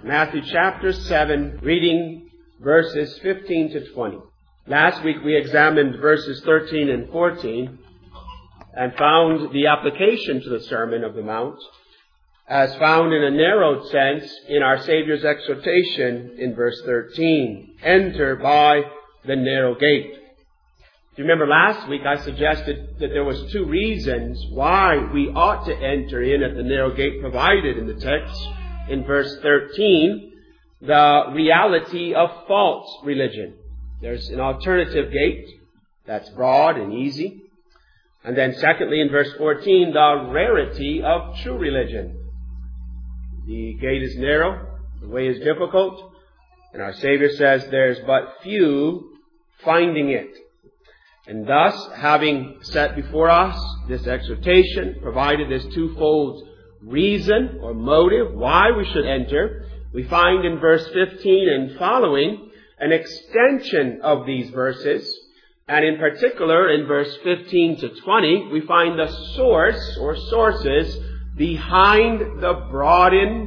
Matthew chapter 7, reading verses 15 to 20. Last week we examined verses 13 and 14 and found the application to the Sermon of the Mount as found in a narrowed sense in our Savior's exhortation in verse 13. Enter by the narrow gate. If you remember last week I suggested that there was two reasons why we ought to enter in at the narrow gate provided in the text. In verse 13, the reality of false religion. There's an alternative gate that's broad and easy. And then secondly, in verse 14, the rarity of true religion. The gate is narrow, the way is difficult, and our Savior says there's but few finding it. And thus, having set before us this exhortation, provided this twofold reason or motive why we should enter, we find in verse 15 and following an extension of these verses. And in particular, in verse 15 to 20, we find the source or sources behind the broadened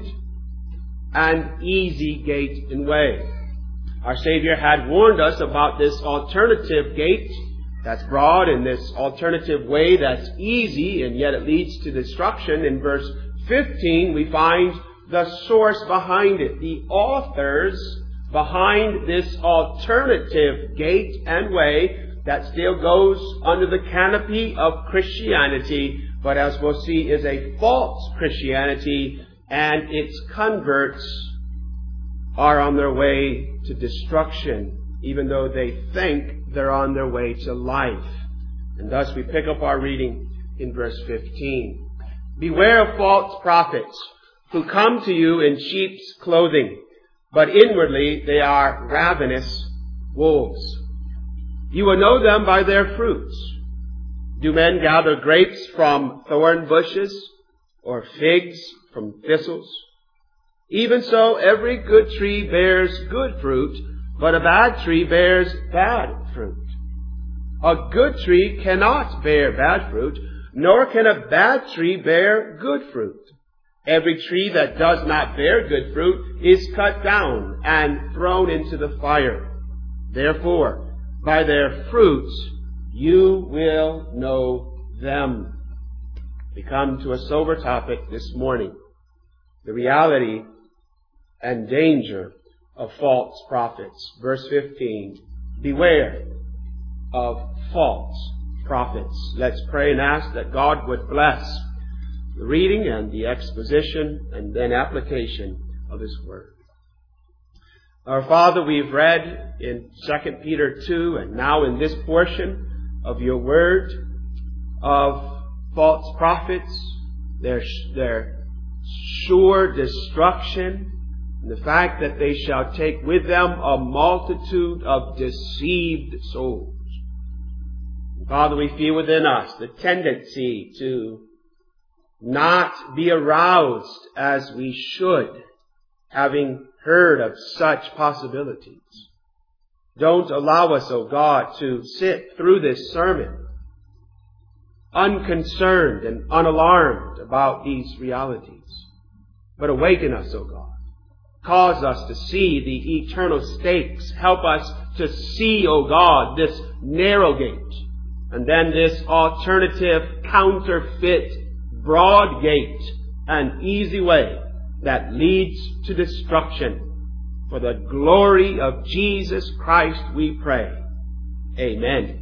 and easy gate and way. Our Savior had warned us about this alternative gate that's broad and this alternative way that's easy and yet it leads to destruction. In verse 15, we find the source behind it, the authors behind this alternative gate and way that still goes under the canopy of Christianity, but as we'll see is a false Christianity, and its converts are on their way to destruction, even though they think they're on their way to life. And thus we pick up our reading in verse 15. Beware of false prophets who come to you in sheep's clothing, but inwardly they are ravenous wolves. You will know them by their fruits. Do men gather grapes from thorn bushes or figs from thistles? Even so, every good tree bears good fruit, but a bad tree bears bad fruit. A good tree cannot bear bad fruit, nor can a bad tree bear good fruit. Every tree that does not bear good fruit is cut down and thrown into the fire. Therefore, by their fruits you will know them. We come to a sober topic this morning. The reality and danger of false prophets. Verse 15. Beware of false prophets. Let's pray and ask that God would bless the reading and the exposition and then application of His Word. Our Father, we've read in 2 Peter 2 and now in this portion of your Word of false prophets, their sure destruction, and the fact that they shall take with them a multitude of deceived souls. And Father, we feel within us the tendency to not be aroused as we should, having heard of such possibilities. Don't allow us, O God, to sit through this sermon unconcerned and unalarmed about these realities. But awaken us, O God. Cause us to see the eternal stakes. Help us to see, O God, this narrow gate, and then this alternative, counterfeit, broad gate, an easy way that leads to destruction. For the glory of Jesus Christ we pray. Amen.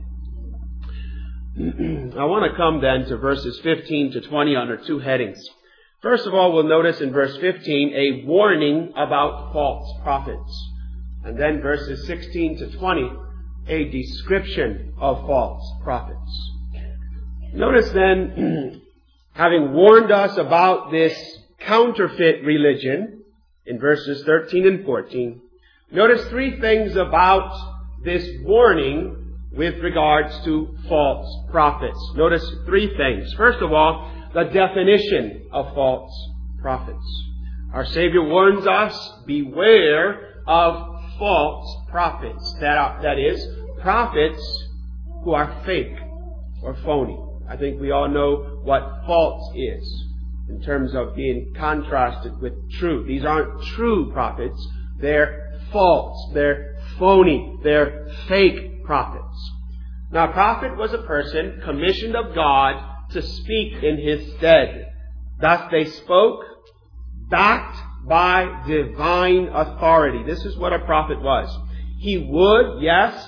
I want to come then to verses 15 to 20 under two headings. First of all, we'll notice in verse 15 a warning about false prophets. And then verses 16 to 20, a description of false prophets. Notice then, having warned us about this counterfeit religion in verses 13 and 14, notice three things about this warning with regards to false prophets. Notice three things. First of all, the definition of false prophets. Our Savior warns us, beware of false prophets. That is, prophets who are fake or phony. I think we all know what false is. in terms of being contrasted with true. These aren't true prophets. They're false. They're phony. They're fake prophets. Now, a prophet was a person commissioned of God to speak in his stead. Thus they spoke, backed by divine authority. This is what a prophet was. He would, yes,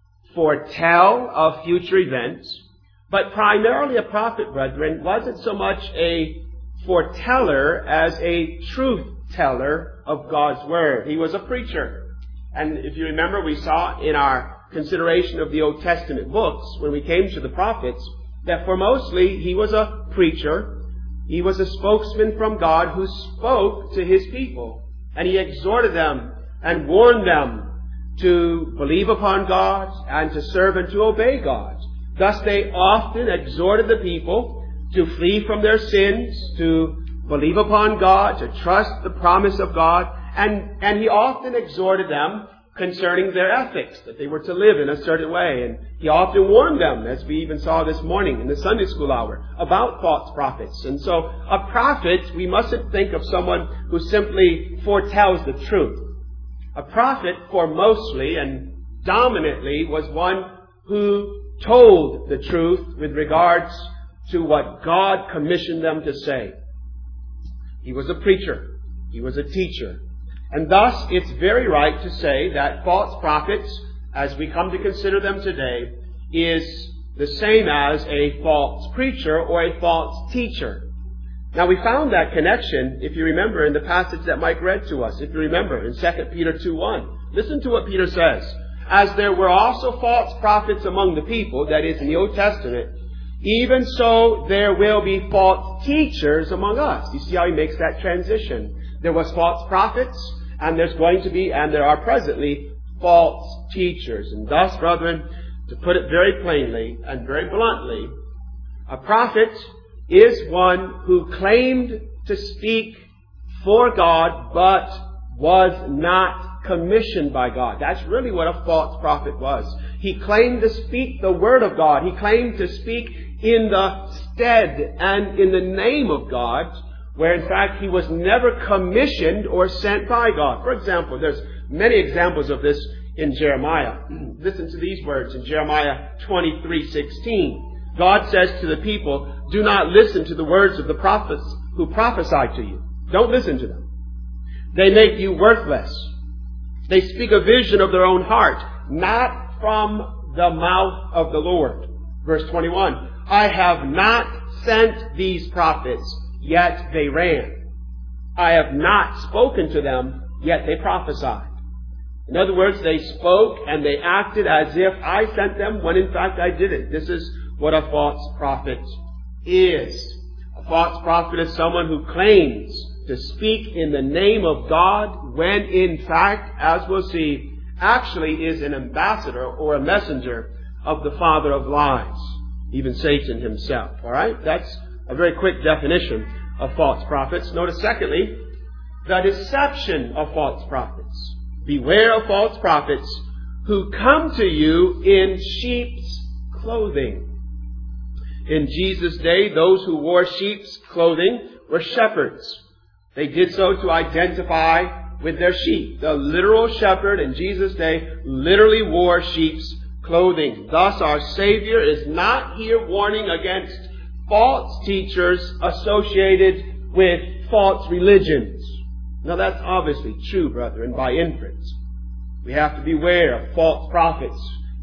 foretell of future events, but primarily a prophet, brethren, wasn't so much a foreteller as a truth teller of God's Word. He was a preacher. And if you remember, we saw in our consideration of the Old Testament books, when we came to the prophets, that for mostly he was a preacher. He was a spokesman from God who spoke to his people. And he exhorted them and warned them to believe upon God and to serve and to obey God. Thus they often exhorted the people to flee from their sins, to believe upon God, to trust the promise of God. And he often exhorted them concerning their ethics, that they were to live in a certain way. And he often warned them, as we even saw this morning in the Sunday school hour, about false prophets. And so a prophet, we mustn't think of someone who simply foretells the truth. A prophet, for mostly and dominantly, was one who told the truth with regards to what God commissioned them to say. He was a preacher. He was a teacher. And thus, it's very right to say that false prophets, as we come to consider them today, is the same as a false preacher or a false teacher. Now, we found that connection, if you remember, in the passage that Mike read to us. If you remember, in 2 Peter 2:1. Listen to what Peter says. As there were also false prophets among the people, that is, in the Old Testament, even so there will be false teachers among us. You see how he makes that transition. There was false prophets, and there's going to be, and there are presently, false teachers. And thus, brethren, to put it very plainly and very bluntly, a prophet is one who claimed to speak for God, but was not commissioned by God. That's really what a false prophet was. He claimed to speak the Word of God. He claimed to speak in the stead and in the name of God, where in fact he was never commissioned or sent by God. For example, there's many examples of this in Jeremiah. Listen to these words in Jeremiah 23:16. God says to the people, do not listen to the words of the prophets who prophesy to you. Don't listen to them. They make you worthless. They speak a vision of their own heart, not from the mouth of the Lord. Verse 21, I have not sent these prophets, yet they ran. I have not spoken to them, yet they prophesied. In other words, they spoke and they acted as if I sent them, when in fact I didn't. This is what a false prophet is. A false prophet is someone who claims to speak in the name of God, when in fact, as we'll see, actually is an ambassador or a messenger of the father of lies, even Satan himself. All right? That's a very quick definition of false prophets. Notice, secondly, the deception of false prophets. Beware of false prophets who come to you in sheep's clothing. In Jesus' day, those who wore sheep's clothing were shepherds. They did so to identify with their sheep. The literal shepherd in Jesus' day literally wore sheep's clothing. Thus, our Savior is not here warning against false teachers associated with false religions. Now, that's obviously true, brethren, by inference. We have to beware of false prophets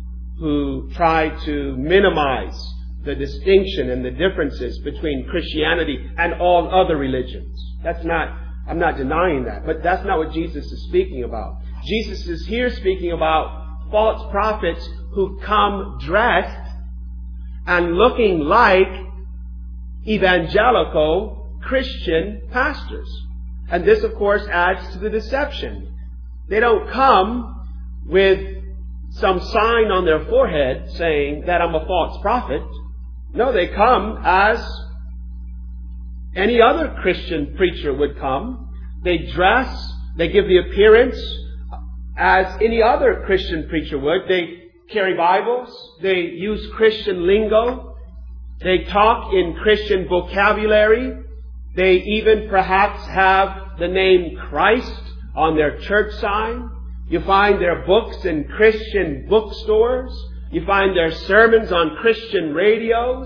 who try to minimize the distinction and the differences between Christianity and all other religions. I'm not denying that, but that's not what Jesus is speaking about. Jesus is here speaking about false prophets who come dressed and looking like evangelical Christian pastors. And this, of course, adds to the deception. They don't come with some sign on their forehead saying that I'm a false prophet. No, they come as any other Christian preacher would come. They dress, they give the appearance as any other Christian preacher would. They carry Bibles, they use Christian lingo, they talk in Christian vocabulary, They even perhaps have the name Christ on their church sign. You find their books in Christian bookstores. You find their sermons on Christian radio,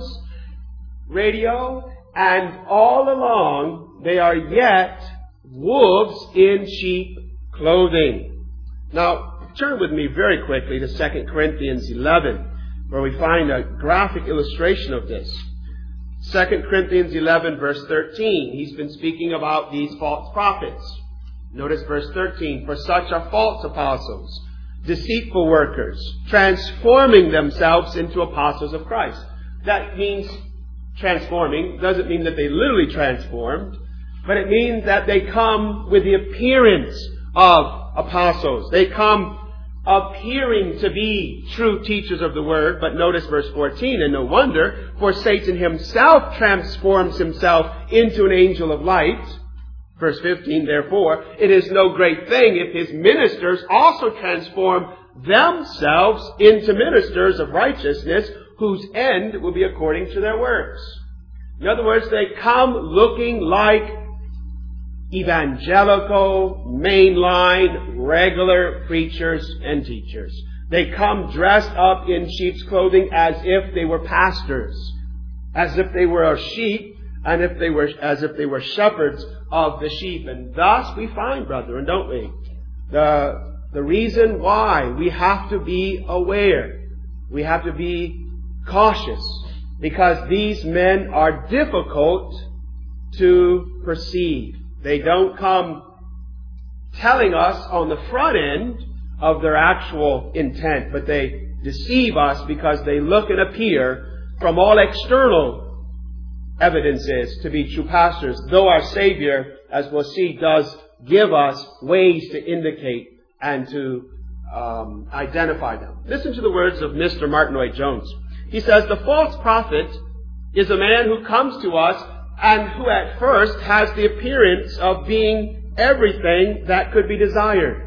and all along they are yet wolves in sheep clothing. Now, turn with me very quickly to 2 Corinthians 11, where we find a graphic illustration of this. 2 Corinthians 11, verse 13. He's been speaking about these false prophets. Notice verse 13. For such are false apostles, deceitful workers, transforming themselves into apostles of Christ. That means transforming. Doesn't mean that they literally transformed, but it means that they come with the appearance of apostles. They come appearing to be true teachers of the Word. But notice verse 14, and no wonder, for Satan himself transforms himself into an angel of light. Verse 15, therefore, it is no great thing if his ministers also transform themselves into ministers of righteousness, whose end will be according to their works. In other words, they come looking like evangelical, mainline, regular preachers and teachers. They come dressed up in sheep's clothing as if they were pastors, as if they were sheep, and as if they were shepherds of the sheep. And thus we find, brethren, don't we, the reason why we have to be aware, we have to be cautious, because these men are difficult to perceive. They don't come telling us on the front end of their actual intent, but they deceive us because they look and appear from all external evidences to be true pastors, though our Savior, as we'll see, does give us ways to indicate and to identify them. Listen to the words of Mr. Martin Lloyd-Jones. He says, the false prophet is a man who comes to us and who at first has the appearance of being everything that could be desired.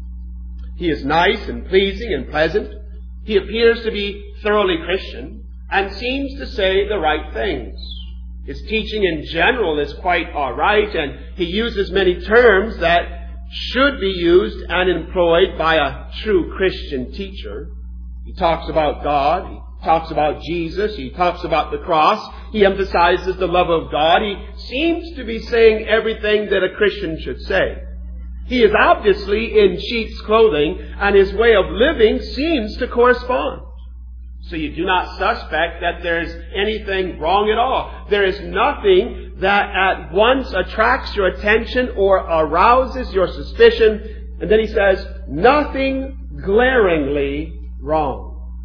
He is nice and pleasing and pleasant. He appears to be thoroughly Christian and seems to say the right things. His teaching in general is quite all right, and he uses many terms that should be used and employed by a true Christian teacher. He talks about God. He talks about Jesus. He talks about the cross. He emphasizes the love of God. He seems to be saying everything that a Christian should say. He is obviously in sheep's clothing, and his way of living seems to correspond. So you do not suspect that there's anything wrong at all. There is nothing that at once attracts your attention or arouses your suspicion. And then he says, nothing glaringly wrong.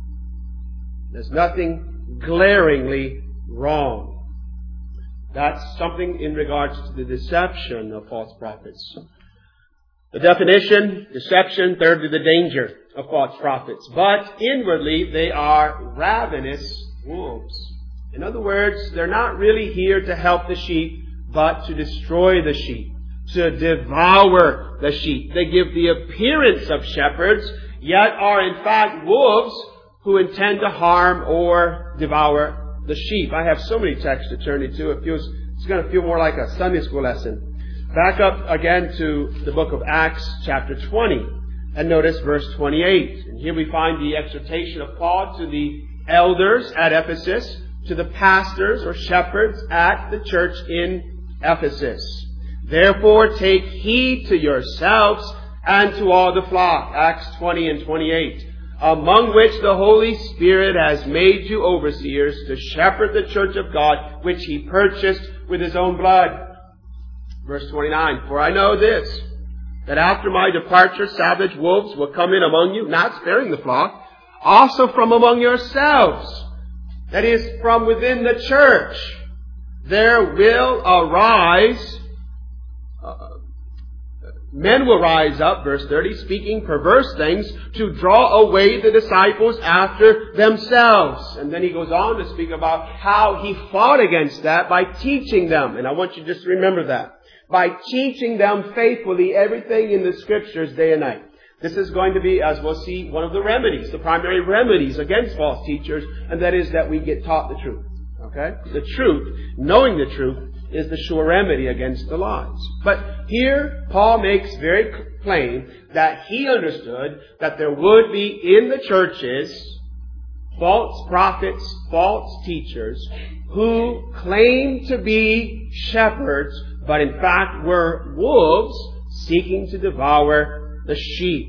There's nothing glaringly wrong. That's something in regards to the deception of false prophets. The definition, deception, thirdly, the danger of false prophets. But inwardly, they are ravenous wolves. In other words, they're not really here to help the sheep, but to destroy the sheep, to devour the sheep. They give the appearance of shepherds, yet are in fact wolves who intend to harm or devour the sheep. I have so many texts to turn to. It's going to feel more like a Sunday school lesson. Back up again to the book of Acts, chapter 20, and notice verse 28. And here we find the exhortation of Paul to the elders at Ephesus, to the pastors or shepherds at the church in Ephesus. Therefore take heed to yourselves and to all the flock. Acts 20 and 28. Among which the Holy Spirit has made you overseers to shepherd the church of God, which He purchased with His own blood. Verse 29, for I know this, that after my departure savage wolves will come in among you, not sparing the flock, also from among yourselves, that is, from within the church, there will arise, men will rise up, verse 30, speaking perverse things to draw away the disciples after themselves. And then he goes on to speak about how he fought against that by teaching them. And I want you just to remember that. By teaching them faithfully everything in the Scriptures day and night. This is going to be, as we'll see, one of the remedies, the primary remedies against false teachers, and that is that we get taught the truth. Okay? The truth, knowing the truth, is the sure remedy against the lies. But here, Paul makes very plain that he understood that there would be in the churches false prophets, false teachers, who claimed to be shepherds, but in fact were wolves seeking to devour the sheep.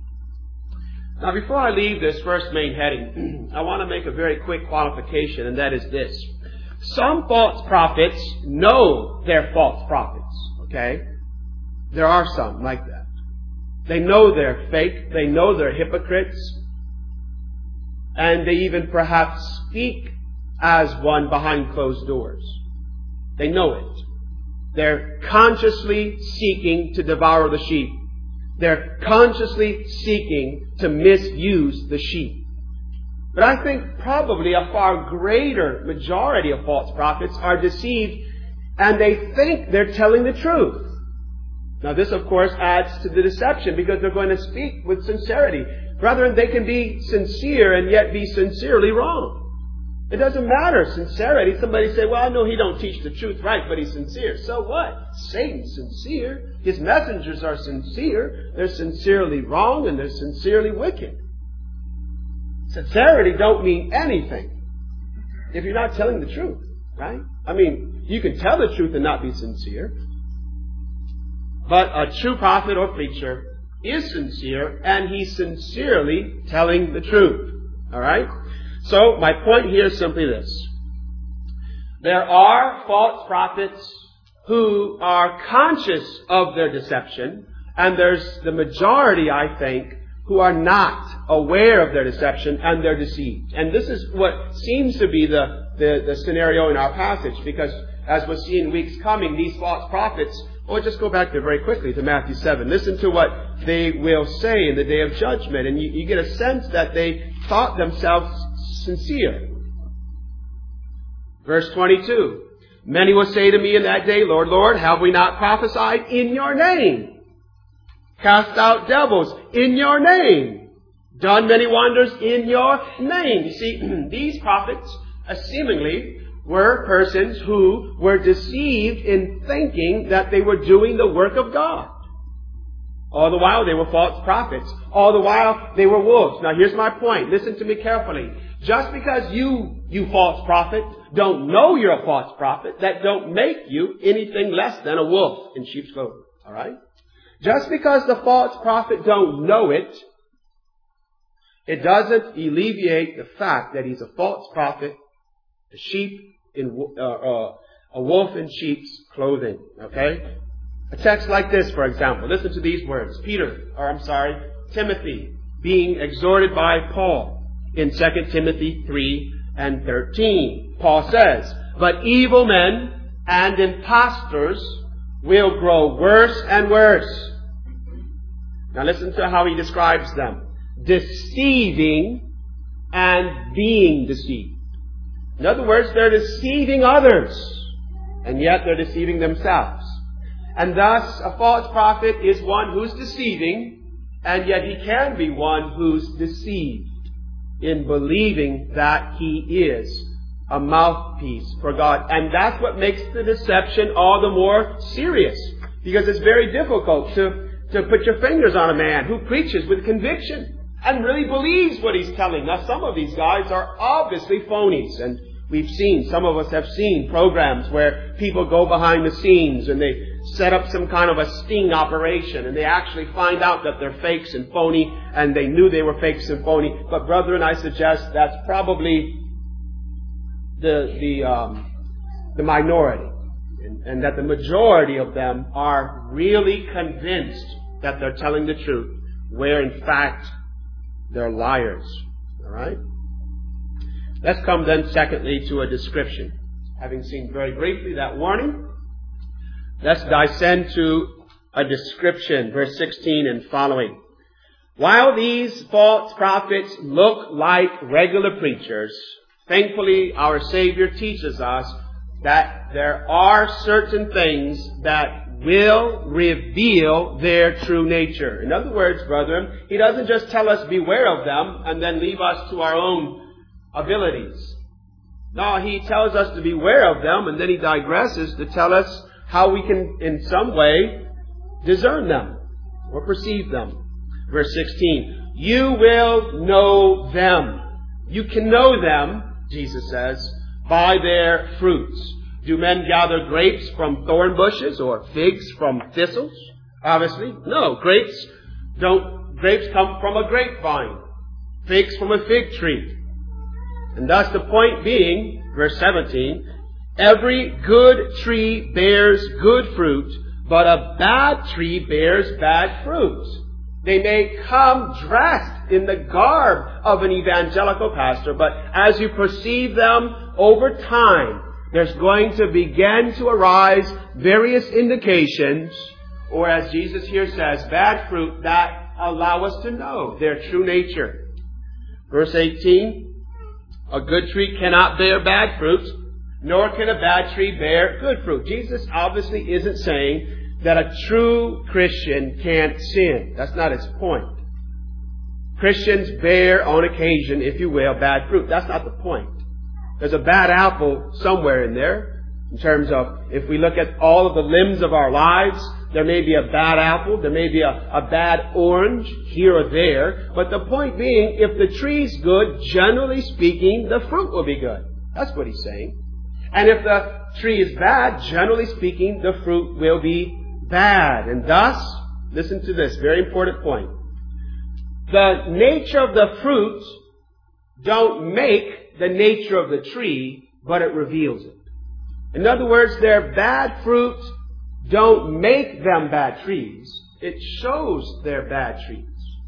Now, before I leave this first main heading, I want to make a very quick qualification, and that is this. Some false prophets know they're false prophets, okay? There are some like that. They know they're fake. They know they're hypocrites. And they even perhaps speak as one behind closed doors. They know it. They're consciously seeking to devour the sheep. They're consciously seeking to misuse the sheep. But I think probably a far greater majority of false prophets are deceived, and they think they're telling the truth. Now this, of course, adds to the deception because they're going to speak with sincerity. Brethren, they can be sincere and yet be sincerely wrong. It doesn't matter, sincerity. Somebody say, well, I know he don't teach the truth right, but he's sincere. So what? Satan's sincere. His messengers are sincere. They're sincerely wrong and they're sincerely wicked. Sincerity don't mean anything if you're not telling the truth, right? I mean, you can tell the truth and not be sincere. But a true prophet or preacher is sincere, and he's sincerely telling the truth. All right? So, my point here is simply this. There are false prophets who are conscious of their deception, and there's the majority, I think, who are not aware of their deception and they're deceived. And this is what seems to be the scenario in our passage, because as we'll see in weeks coming, these false prophets, just go back there very quickly to Matthew 7. Listen to what they will say in the day of judgment, and you get a sense that they thought themselves sincere. Verse 22. Many will say to me in that day, Lord, Lord, have we not prophesied in your name? Cast out devils in your name. Done many wonders in your name. You see, these prophets seemingly were persons who were deceived in thinking that they were doing the work of God. All the while they were false prophets. All the while they were wolves. Now here's my point. Listen to me carefully. Just because you false prophet, don't know you're a false prophet, that don't make you anything less than a wolf in sheep's clothing. Alright? Just because the false prophet don't know it, it doesn't alleviate the fact that he's a false prophet, a wolf in sheep's clothing. Okay? A text like this, for example. Listen to these words. Timothy, being exhorted by Paul in 2 Timothy 3:13. Paul says, but evil men and impostors will grow worse and worse. Now listen to how he describes them. Deceiving and being deceived. In other words, they're deceiving others, and yet they're deceiving themselves. And thus, a false prophet is one who's deceiving, and yet he can be one who's deceived in believing that he is a mouthpiece for God. And that's what makes the deception all the more serious, because it's very difficult to put your fingers on a man who preaches with conviction and really believes what he's telling. Now, some of these guys are obviously phonies, and some of us have seen programs where people go behind the scenes and they set up some kind of a sting operation, and they actually find out that they're fakes and phony, and they knew they were fakes and phony. But brethren, I suggest that's probably the minority, and that the majority of them are really convinced that they're telling the truth, where in fact they're liars. All right? Let's come then, secondly, to a description. Having seen very briefly that warning, let's descend to a description, verse 16 and following. While these false prophets look like regular preachers, thankfully our Savior teaches us that there are certain things that will reveal their true nature. In other words, brethren, He doesn't just tell us beware of them and then leave us to our own abilities. No, he tells us to beware of them, and then he digresses to tell us how we can, in some way, discern them or perceive them. Verse 16, you will know them. You can know them, Jesus says, by their fruits. Do men gather grapes from thorn bushes or figs from thistles? Obviously, no. Grapes come from a grapevine. Figs from a fig tree. And thus the point being, verse 17, every good tree bears good fruit, but a bad tree bears bad fruit. They may come dressed in the garb of an evangelical pastor, but as you perceive them over time, there's going to begin to arise various indications, or as Jesus here says, bad fruit that allow us to know their true nature. Verse 18, a good tree cannot bear bad fruit, nor can a bad tree bear good fruit. Jesus obviously isn't saying that a true Christian can't sin. That's not his point. Christians bear, on occasion, if you will, bad fruit. That's not the point. There's a bad apple somewhere in there, in terms of, if we look at all of the limbs of our lives, there may be a bad apple, there may be a bad orange here or there, but the point being, if the tree's good, generally speaking, the fruit will be good. That's what he's saying. And if the tree is bad, generally speaking, the fruit will be bad. And thus, listen to this very important point. The nature of the fruit don't make the nature of the tree, but it reveals it. In other words, their bad fruit don't make them bad trees. It shows they're bad trees.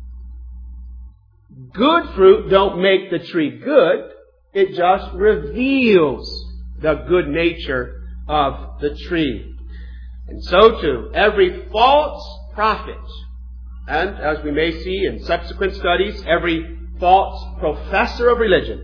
Good fruit don't make the tree good. It just reveals the good nature of the tree. And so too, every false prophet, and as we may see in subsequent studies, every false professor of religion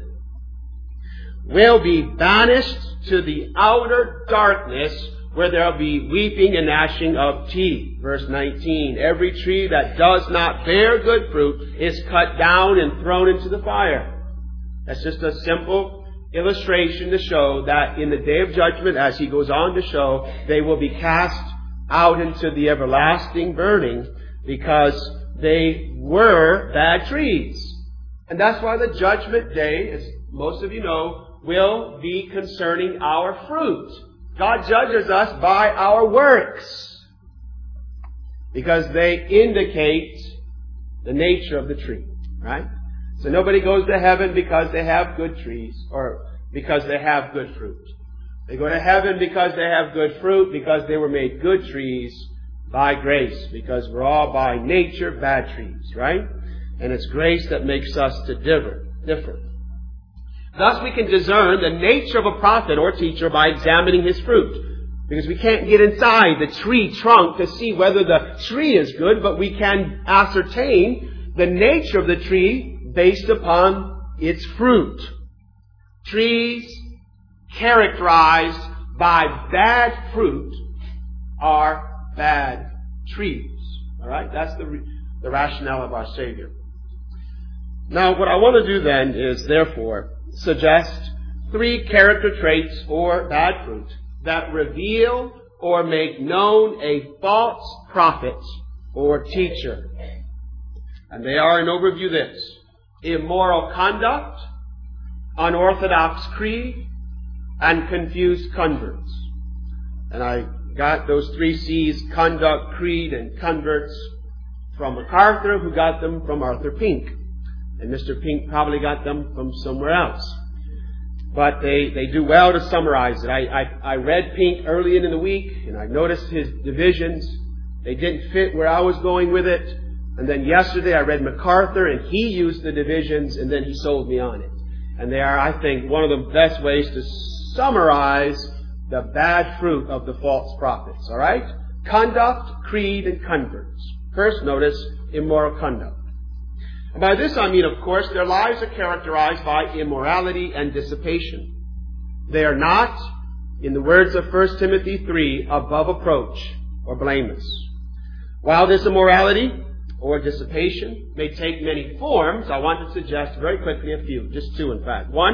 will be banished to the outer darkness where there will be weeping and gnashing of teeth. Verse 19, every tree that does not bear good fruit is cut down and thrown into the fire. That's just a simple illustration to show that in the day of judgment, as he goes on to show, they will be cast out into the everlasting burning because they were bad trees. And that's why the judgment day, as most of you know, will be concerning our fruit. God judges us by our works because they indicate the nature of the tree, right? So nobody goes to heaven because they have good trees or because they have good fruit. They go to heaven because they have good fruit, because they were made good trees by grace, because we're all by nature bad trees, right? And it's grace that makes us to differ. Thus we can discern the nature of a prophet or teacher by examining his fruit. Because we can't get inside the tree trunk to see whether the tree is good, but we can ascertain the nature of the tree based upon its fruit. Trees characterized by bad fruit are bad trees. All right? That's the rationale of our Savior. Now, what I want to do then is, therefore, suggest 3 character traits or bad fruit that reveal or make known a false prophet or teacher. And they are, in overview, this: immoral conduct, unorthodox creed, and confused converts. And I got those 3 C's, conduct, creed, and converts, from MacArthur, who got them from Arthur Pink. And Mr. Pink probably got them from somewhere else. But they do well to summarize it. I read Pink early in the week, and I noticed his divisions. They didn't fit where I was going with it. And then yesterday I read MacArthur, and he used the divisions, and then he sold me on it. And they are, I think, one of the best ways to summarize the bad fruit of the false prophets. All right? Conduct, creed, and converts. First, notice immoral conduct. And by this I mean, of course, their lives are characterized by immorality and dissipation. They are not, in the words of 1 Timothy 3, above approach or blameless. While this immorality or dissipation may take many forms, I want to suggest very quickly a few, just 2 in fact. 1,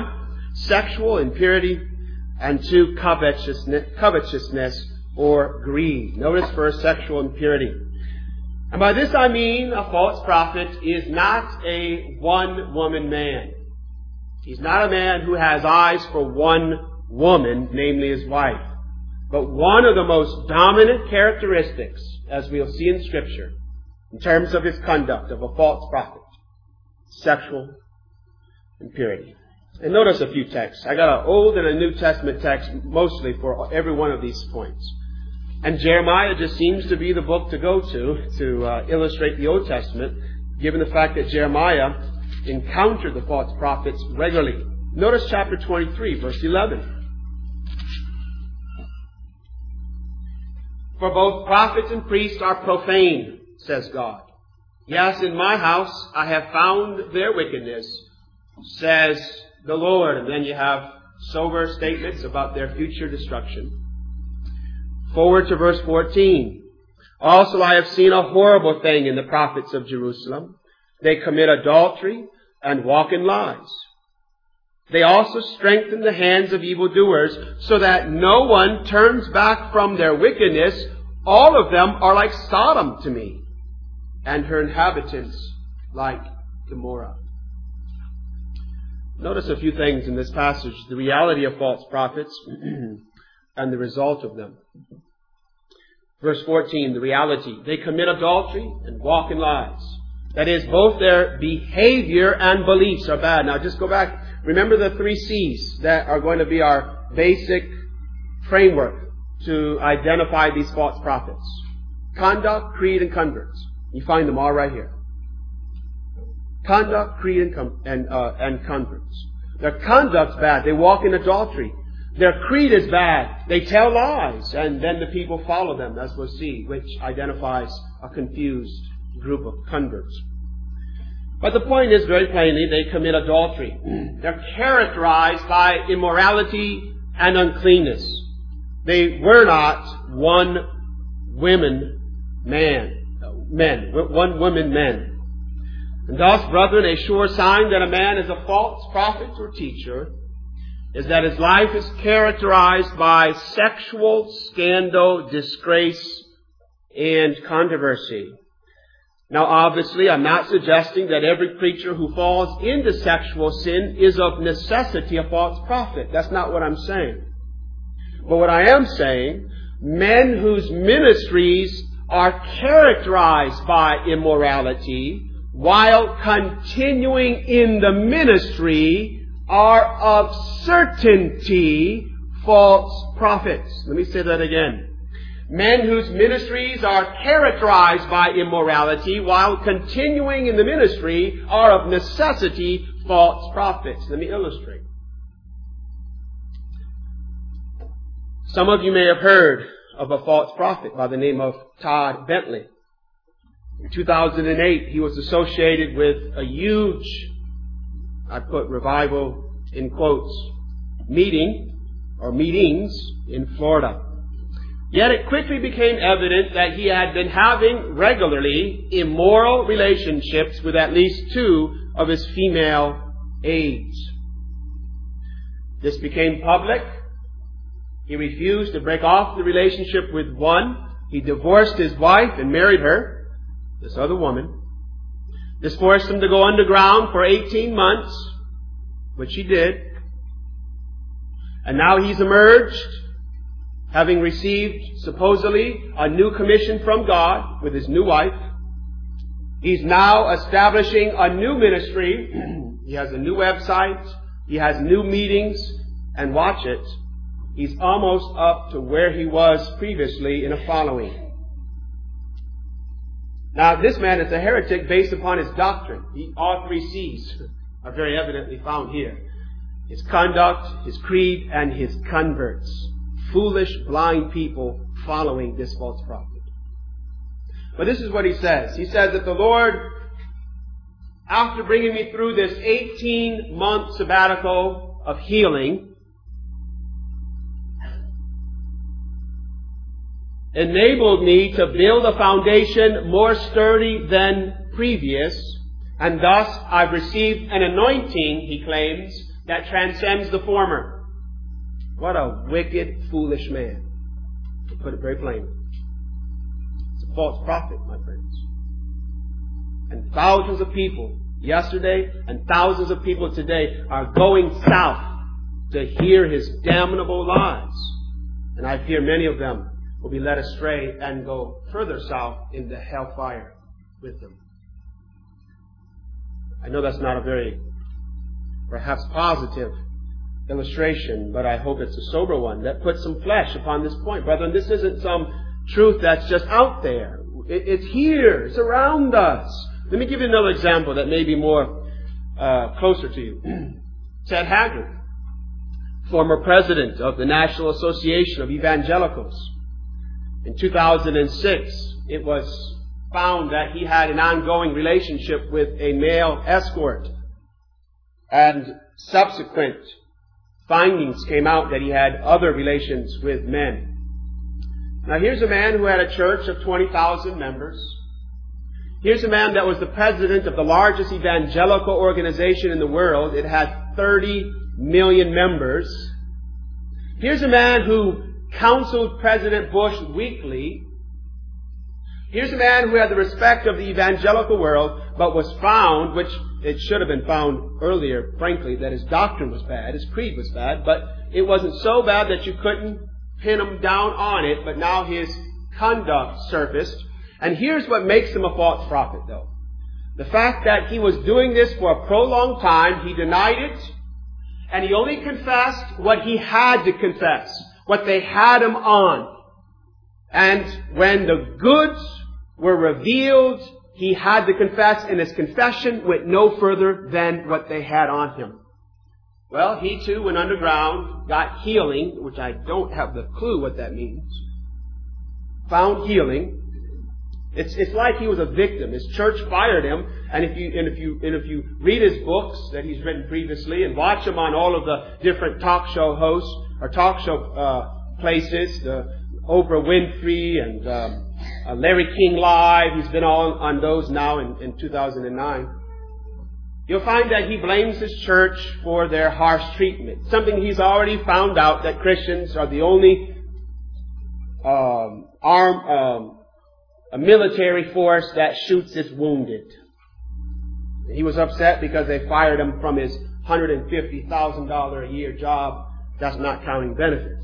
sexual impurity, and 2, covetousness or greed. Notice first sexual impurity. And by this I mean a false prophet is not a one-woman man. He's not a man who has eyes for one woman, namely his wife. But one of the most dominant characteristics, as we'll see in Scripture, in terms of his conduct of a false prophet, sexual impurity. And notice a few texts. I got an Old and a New Testament text mostly for every one of these points. And Jeremiah just seems to be the book to go to illustrate the Old Testament, given the fact that Jeremiah encountered the false prophets regularly. Notice chapter 23, verse 11. For both prophets and priests are profane, says God. Yes, in my house I have found their wickedness, says the Lord. And then you have sober statements about their future destruction. Forward to verse 14. Also I have seen a horrible thing in the prophets of Jerusalem. They commit adultery and walk in lies. They also strengthen the hands of evildoers, so that no one turns back from their wickedness. All of them are like Sodom to me, and her inhabitants like Gomorrah. Notice a few things in this passage. The reality of false prophets and the result of them. Verse 14, the reality. They commit adultery and walk in lies. That is, both their behavior and beliefs are bad. Now just go back. Remember the 3 C's that are going to be our basic framework to identify these false prophets. Conduct, creed, and converts. You find them all right here. Conduct, creed, and converts. Their conduct's bad. They walk in adultery. Their creed is bad. They tell lies, and then the people follow them, as we'll see, which identifies a confused group of converts. But the point is, very plainly, they commit adultery. They're characterized by immorality and uncleanness. They were not one-woman men. And thus, brethren, a sure sign that a man is a false prophet or teacher is that his life is characterized by sexual scandal, disgrace, and controversy. Now, obviously, I'm not suggesting that every preacher who falls into sexual sin is of necessity a false prophet. That's not what I'm saying. But what I am saying, men whose ministries are characterized by immorality while continuing in the ministry are of certainty false prophets. Let me say that again. Men whose ministries are characterized by immorality while continuing in the ministry are of necessity false prophets. Let me illustrate. Some of you may have heard of a false prophet by the name of Todd Bentley. In 2008, he was associated with a huge, I put revival in quotes, meetings in Florida. Yet it quickly became evident that he had been having regularly immoral relationships with at least 2 of his female aides. This became public. He refused to break off the relationship with one. He divorced his wife and married her, this other woman. This forced him to go underground for 18 months, which he did. And now he's emerged, having received, supposedly, a new commission from God with his new wife. He's now establishing a new ministry. He has a new website. He has new meetings. And watch it. He's almost up to where he was previously in a following. Now, this man is a heretic based upon his doctrine. All 3 C's are very evidently found here. His conduct, his creed, and his converts. Foolish, blind people following this false prophet. But this is what he says. He says that the Lord, after bringing me through this 18-month sabbatical of healing, enabled me to build a foundation more sturdy than previous, and thus I've received an anointing, he claims, that transcends the former. What a wicked, foolish man, to put it very plainly. It's a false prophet, my friends. And thousands of people yesterday and thousands of people today are going south to hear his damnable lies. And I fear many of them will be led astray and go further south into hellfire with them. I know that's not a very, perhaps positive illustration, but I hope it's a sober one that puts some flesh upon this point. Brethren, this isn't some truth that's just out there. It's here. It's around us. Let me give you another example that may be more closer to you. Ted Haggard, former president of the National Association of Evangelicals. In 2006, it was found that he had an ongoing relationship with a male escort. And subsequent findings came out that he had other relations with men. Now here's a man who had a church of 20,000 members. Here's a man that was the president of the largest evangelical organization in the world. It had 30 million members. Here's a man who counseled President Bush weekly. Here's a man who had the respect of the evangelical world, but was found, which it should have been found earlier, frankly, that his doctrine was bad, his creed was bad, but it wasn't so bad that you couldn't pin him down on it, but now his conduct surfaced. And here's what makes him a false prophet, though. The fact that he was doing this for a prolonged time, he denied it, and he only confessed what he had to confess, what they had him on. And when the goods were revealed, he had to confess, and his confession went no further than what they had on him. Well, he too went underground, got healing, which I don't have the clue what that means. Found healing. It's like he was a victim. His church fired him, and if you read his books that he's written previously and watch him on all of the different talk show hosts or talk show places, the Oprah Winfrey and Larry King Live, he's been on those now in 2009. You'll find that he blames his church for their harsh treatment. Something he's already found out, that Christians are the only a military force that shoots its wounded. He was upset because they fired him from his $150,000 a year job. That's not counting benefits.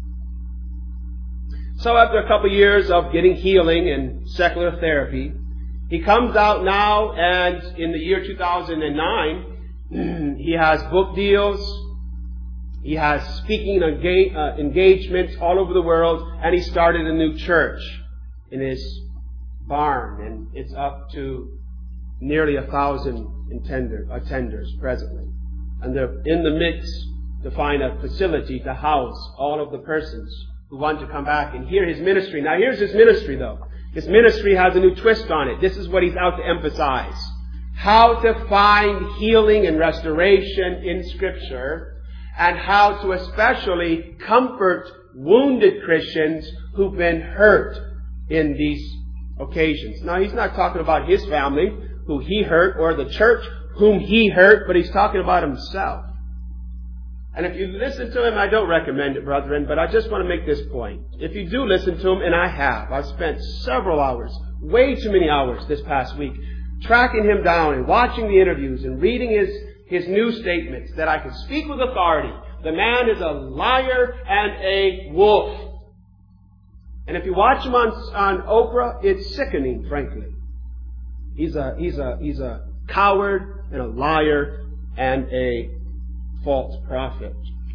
So after a couple of years of getting healing and secular therapy, he comes out now, and in the year 2009, he has book deals, he has speaking engagements all over the world, and he started a new church in his barn, and it's up to nearly 1,000 attenders presently. And they're in the midst to find a facility to house all of the persons who want to come back and hear his ministry. Now here's his ministry though. His ministry has a new twist on it. This is what he's out to emphasize. How to find healing and restoration in Scripture, and how to especially comfort wounded Christians who've been hurt in these occasions. Now he's not talking about his family, who he hurt, or the church whom he hurt, but he's talking about himself. And if you listen to him, I don't recommend it, brethren, but I just want to make this point. If you do listen to him, and I've spent several hours, way too many hours this past week, tracking him down and watching the interviews and reading his new statements, that I can speak with authority. The man is a liar and a wolf. And if you watch him on Oprah, it's sickening, frankly. He's a coward and a liar and a false prophet.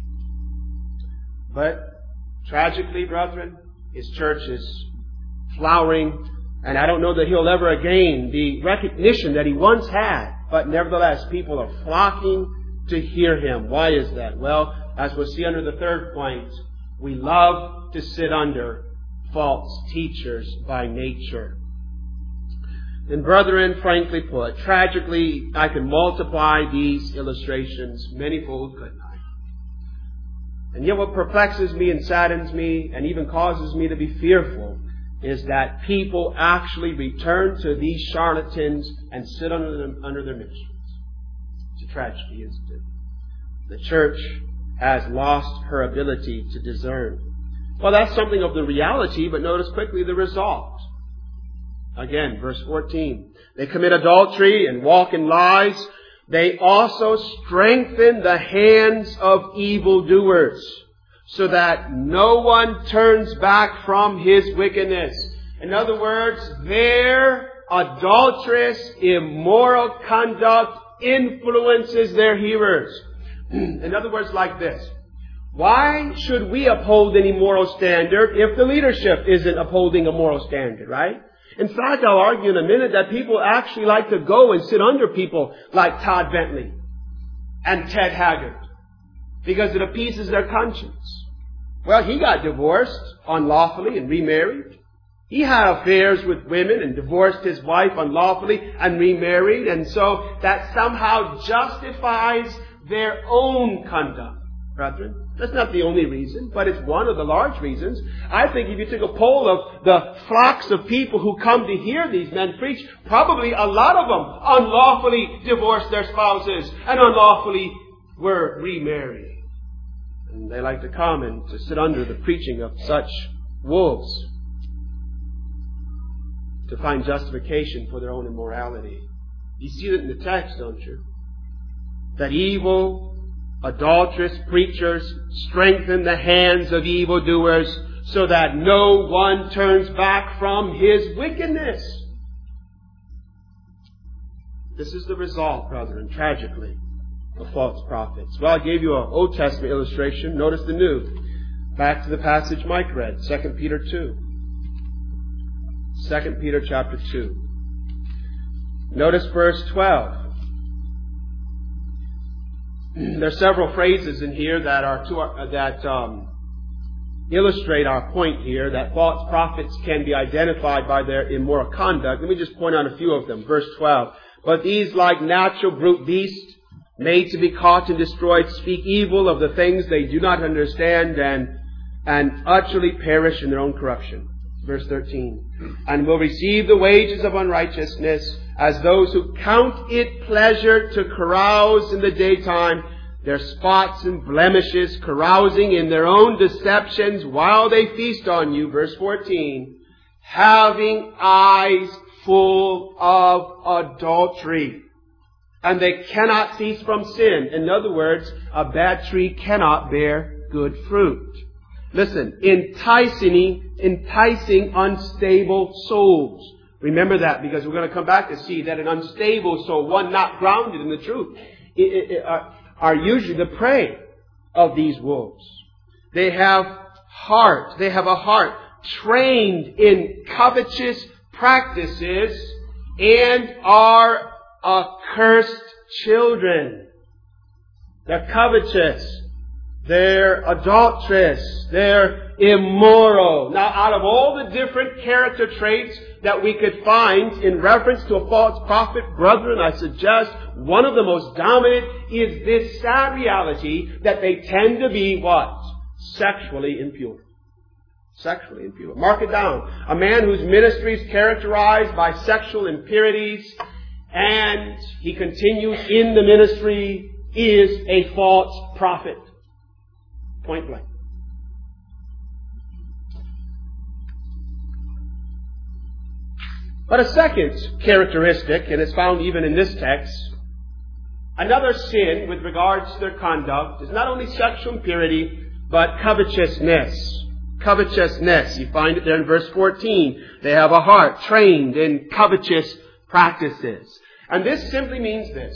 But tragically, brethren, his church is flowering, and I don't know that he'll ever gain the recognition that he once had. But nevertheless, people are flocking to hear him. Why is that? Well, as we'll see under the third point, we love to sit under false teachers by nature. And brethren, frankly put, tragically, I can multiply these illustrations manyfold, couldn't I? And yet what perplexes me and saddens me and even causes me to be fearful is that people actually return to these charlatans and sit under their ministries. It's a tragedy, isn't it? The church has lost her ability to discern. Well, that's something of the reality, but notice quickly the result. Again, verse 14. They commit adultery and walk in lies. They also strengthen the hands of evildoers, so that no one turns back from his wickedness. In other words, their adulterous, immoral conduct influences their hearers. In other words, like this. Why should we uphold any moral standard if the leadership isn't upholding a moral standard, right? In fact, I'll argue in a minute that people actually like to go and sit under people like Todd Bentley and Ted Haggard because it appeases their conscience. Well, he got divorced unlawfully and remarried. He had affairs with women and divorced his wife unlawfully and remarried. And so that somehow justifies their own conduct. Brethren, that's not the only reason, but it's one of the large reasons. I think if you took a poll of the flocks of people who come to hear these men preach, probably a lot of them unlawfully divorced their spouses and unlawfully were remarried. And they like to come and to sit under the preaching of such wolves to find justification for their own immorality. You see that in the text, don't you? That evil, adulterous preachers strengthen the hands of evildoers so that no one turns back from his wickedness. This is the result, brethren, tragically, of false prophets. Well, I gave you an Old Testament illustration. Notice the New. Back to the passage Mike read, 2 Peter 2. 2 Peter chapter 2. Notice verse 12. There are several phrases in here that illustrate our point here, that false prophets can be identified by their immoral conduct. Let me just point out a few of them. Verse 12. But these, like natural brute beasts, made to be caught and destroyed, speak evil of the things they do not understand and utterly perish in their own corruption. Verse 13. And will receive the wages of unrighteousness as those who count it pleasure to carouse in the daytime, their spots and blemishes, carousing in their own deceptions while they feast on you. Verse 14. Having eyes full of adultery. And they cannot cease from sin. In other words, a bad tree cannot bear good fruit. Listen, enticing unstable souls. Remember that, because we're going to come back to see that an unstable soul, one not grounded in the truth, are usually the prey of these wolves. They have a heart trained in covetous practices and are accursed children. They're covetous. They're adulterous. They're immoral. Now, out of all the different character traits that we could find in reference to a false prophet, brethren, I suggest one of the most dominant is this sad reality that they tend to be what? Sexually impure. Sexually impure. Mark it down. A man whose ministry is characterized by sexual impurities and he continues in the ministry is a false prophet. Point blank. But a second characteristic, and it's found even in this text, another sin with regards to their conduct is not only sexual impurity, but covetousness. Covetousness. You find it there in verse 14. They have a heart trained in covetous practices. And this simply means this.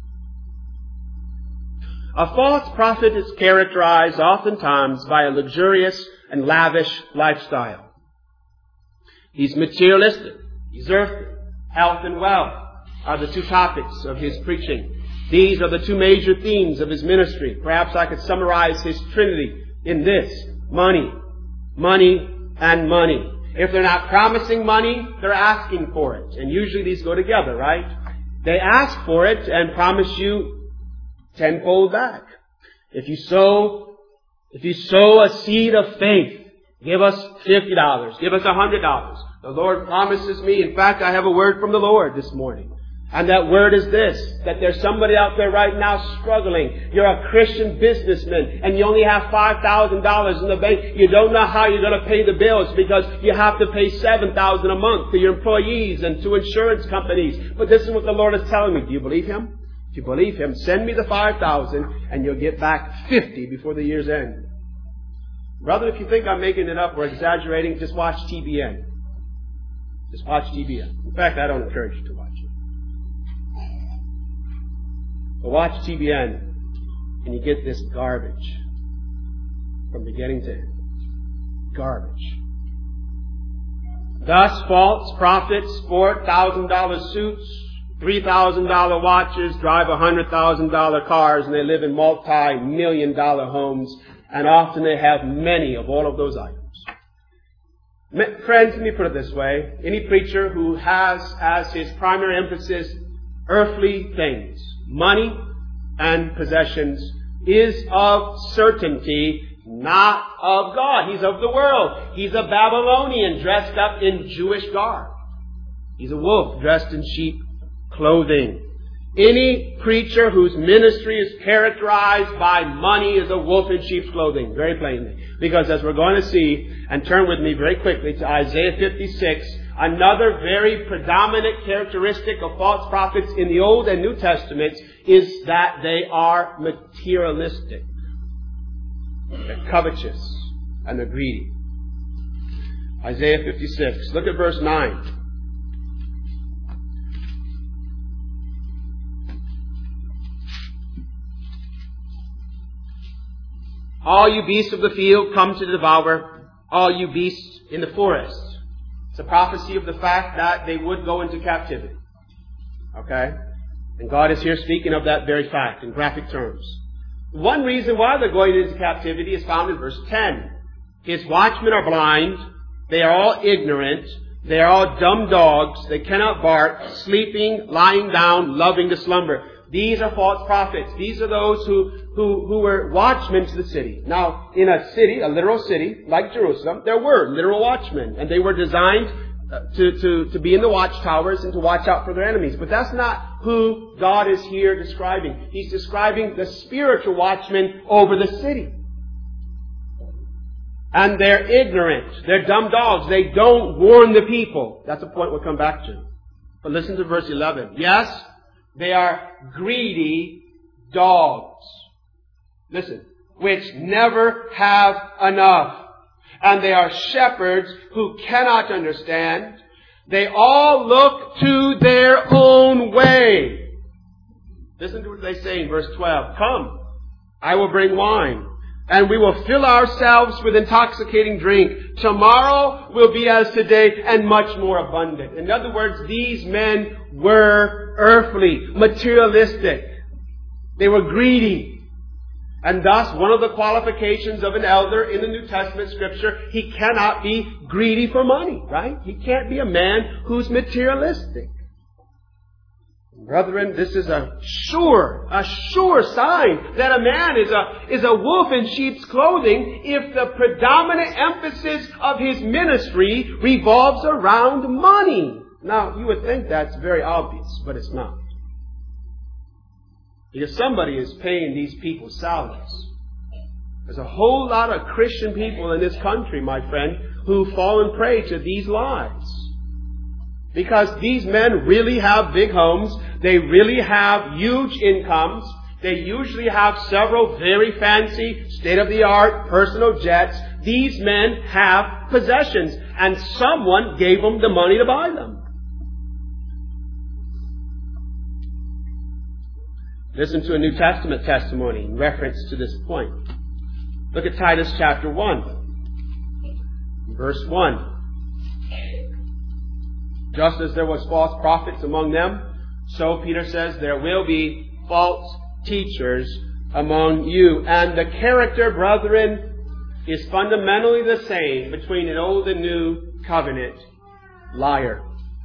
A false prophet is characterized oftentimes by a luxurious and lavish lifestyle. He's materialistic. He's earthly. Health and wealth are the two topics of his preaching. These are the two major themes of his ministry. Perhaps I could summarize his trinity in this. Money, money, and money. If they're not promising money, they're asking for it. And usually these go together, right? They ask for it and promise you tenfold back. If you sow a seed of faith, give us $50, give us $100. The Lord promises me, in fact, I have a word from the Lord this morning. And that word is this, that there's somebody out there right now struggling. You're a Christian businessman and you only have $5,000 in the bank. You don't know how you're going to pay the bills because you have to pay $7,000 a month to your employees and to insurance companies. But this is what the Lord is telling me. Do you believe Him? If you believe Him, send me the 5,000 and you'll get back 50 before the year's end. Brother, if you think I'm making it up or exaggerating, just watch TBN. Just watch TBN. In fact, I don't encourage you to watch it. But watch TBN and you get this garbage from beginning to end. Garbage. Thus, false prophets sport $1,000 suits, $3,000 watches, drive $100,000 cars, and they live in multi-million-dollar homes, and often they have many of all of those items. Friends, let me put it this way. Any preacher who has as his primary emphasis earthly things, money and possessions, is of certainty not of God. He's of the world. He's a Babylonian dressed up in Jewish garb. He's a wolf dressed in sheep clothing. Any preacher whose ministry is characterized by money is a wolf in sheep's clothing, very plainly. Because as we're going to see, and turn with me very quickly to Isaiah 56, another very predominant characteristic of false prophets in the Old and New Testaments is that they are materialistic. They're covetous and they're greedy. Isaiah 56. Look at verse 9. All you beasts of the field come to devour, all you beasts in the forest. It's a prophecy of the fact that they would go into captivity. Okay? And God is here speaking of that very fact in graphic terms. One reason why they're going into captivity is found in verse 10. His watchmen are blind, they are all ignorant, they are all dumb dogs, they cannot bark, sleeping, lying down, loving to slumber. These are false prophets. These are those who were watchmen to the city. Now, in a city, a literal city, like Jerusalem, there were literal watchmen. And they were designed to be in the watchtowers and to watch out for their enemies. But that's not who God is here describing. He's describing the spiritual watchmen over the city. And they're ignorant. They're dumb dogs. They don't warn the people. That's a point we'll come back to. But listen to verse 11. Yes, they are greedy dogs. Listen. Which never have enough. And they are shepherds who cannot understand. They all look to their own way. Listen to what they say in verse 12. Come, I will bring wine, and we will fill ourselves with intoxicating drink. Tomorrow will be as today, and much more abundant. In other words, these men were earthly, materialistic. They were greedy. And thus, one of the qualifications of an elder in the New Testament Scripture, he cannot be greedy for money, right? He can't be a man who's materialistic. Brethren, this is a sure sign that a man is a wolf in sheep's clothing if the predominant emphasis of his ministry revolves around money. Now, you would think that's very obvious, but it's not. Because somebody is paying these people salaries. There's a whole lot of Christian people in this country, my friend, who fall prey to these lies. Because these men really have big homes. They really have huge incomes. They usually have several very fancy, state-of-the-art personal jets. These men have possessions. And someone gave them the money to buy them. Listen to a New Testament testimony in reference to this point. Look at Titus chapter 1, verse 1. Just as there was false prophets among them, so Peter says there will be false teachers among you. And the character, brethren, is fundamentally the same between an old and new covenant liar.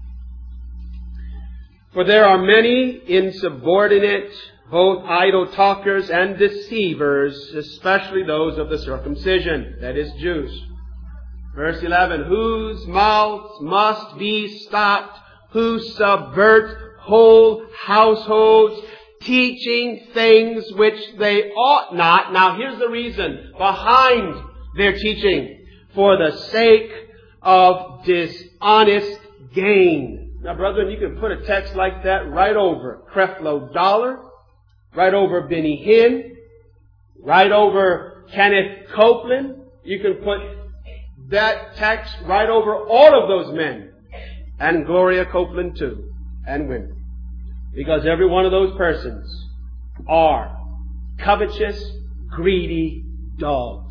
For there are many insubordinate, both idle talkers and deceivers, especially those of the circumcision, that is, Jews. Verse 11, whose mouths must be stopped, who subvert whole households, teaching things which they ought not. Now here's the reason behind their teaching: for the sake of dishonest gain. Now, brethren, you can put a text like that right over Creflo Dollar, right over Benny Hinn, right over Kenneth Copeland. You can put that text right over all of those men, and Gloria Copeland too, and women. Because every one of those persons are covetous, greedy dogs.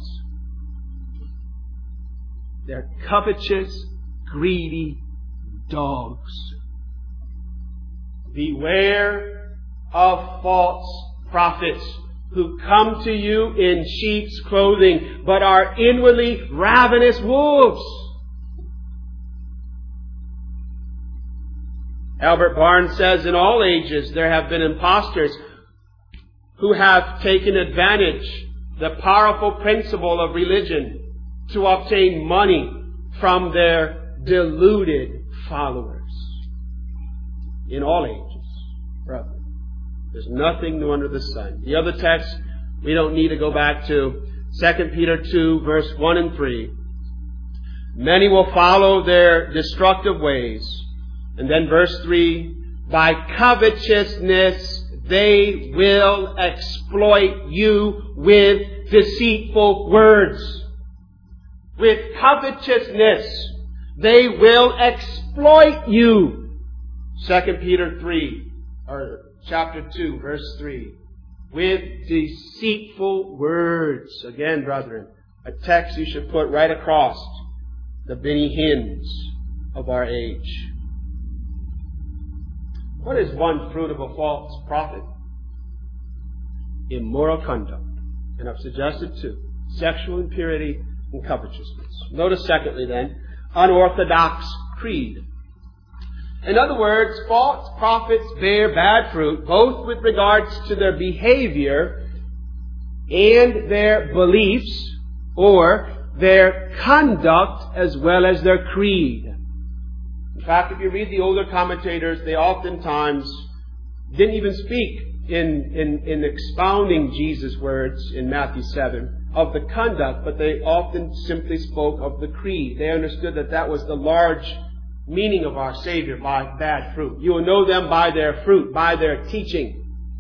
They're covetous, greedy dogs. Beware of false prophets who come to you in sheep's clothing, but are inwardly ravenous wolves. Albert Barnes says, in all ages there have been impostors who have taken advantage the powerful principle of religion to obtain money from their deluded followers. In all ages, brother. There's nothing new under the sun. The other text we don't need to go back to, 2 Peter 2, verse 1 and 3. Many will follow their destructive ways. And then verse 3, by covetousness they will exploit you with deceitful words. With covetousness they will exploit you. 2 Peter 3, or chapter 2, verse 3. With deceitful words. Again, brethren, a text you should put right across the Benny Hinns of our age. What is one fruit of a false prophet? Immoral conduct. And I've suggested two: sexual impurity and covetousness. Notice secondly then, unorthodox creed. In other words, false prophets bear bad fruit, both with regards to their behavior and their beliefs, or their conduct as well as their creed. In fact, if you read the older commentators, they oftentimes didn't even speak in expounding Jesus' words in Matthew 7 of the conduct, but they often simply spoke of the creed. They understood that that was the large meaning of our Savior by bad fruit. You will know them by their fruit, by their teaching.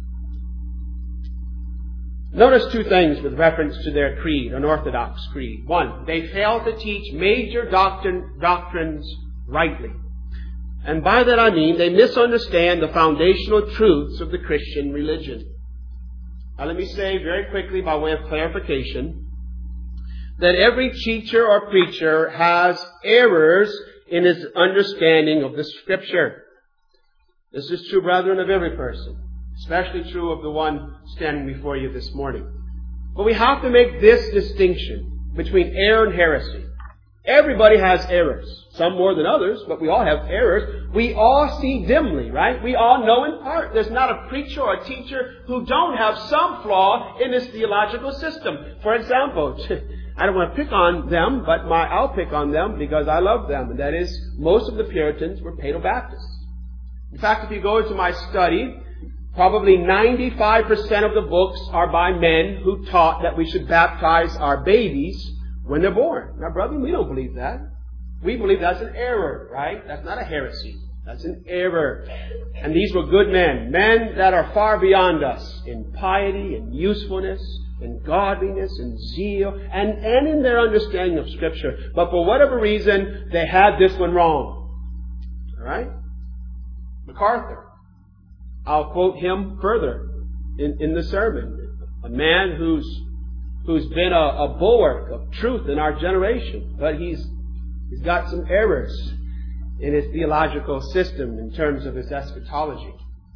Notice two things with reference to their creed, an orthodox creed. One, they fail to teach major doctrines rightly. And by that I mean they misunderstand the foundational truths of the Christian religion. Now let me say very quickly by way of clarification that every teacher or preacher has errors in his understanding of the Scripture. This is true, brethren, of every person, especially true of the one standing before you this morning. But we have to make this distinction between error and heresy. Everybody has errors. Some more than others, but we all have errors. We all see dimly, right? We all know in part. There's not a preacher or a teacher who don't have some flaw in his theological system. For example, I don't want to pick on them, but I'll pick on them because I love them. And that is, most of the Puritans were Paedo-Baptists. In fact, if you go into my study, probably 95% of the books are by men who taught that we should baptize our babies when they're born. Now, brethren, we don't believe that. We believe that's an error, right? That's not a heresy. That's an error. And these were good men. Men that are far beyond us in piety and usefulness and godliness and zeal and in their understanding of Scripture. But for whatever reason, they had this one wrong. All right? MacArthur. I'll quote him further in the sermon. A man who's been a bulwark of truth in our generation, but he's got some errors in his theological system in terms of his eschatology.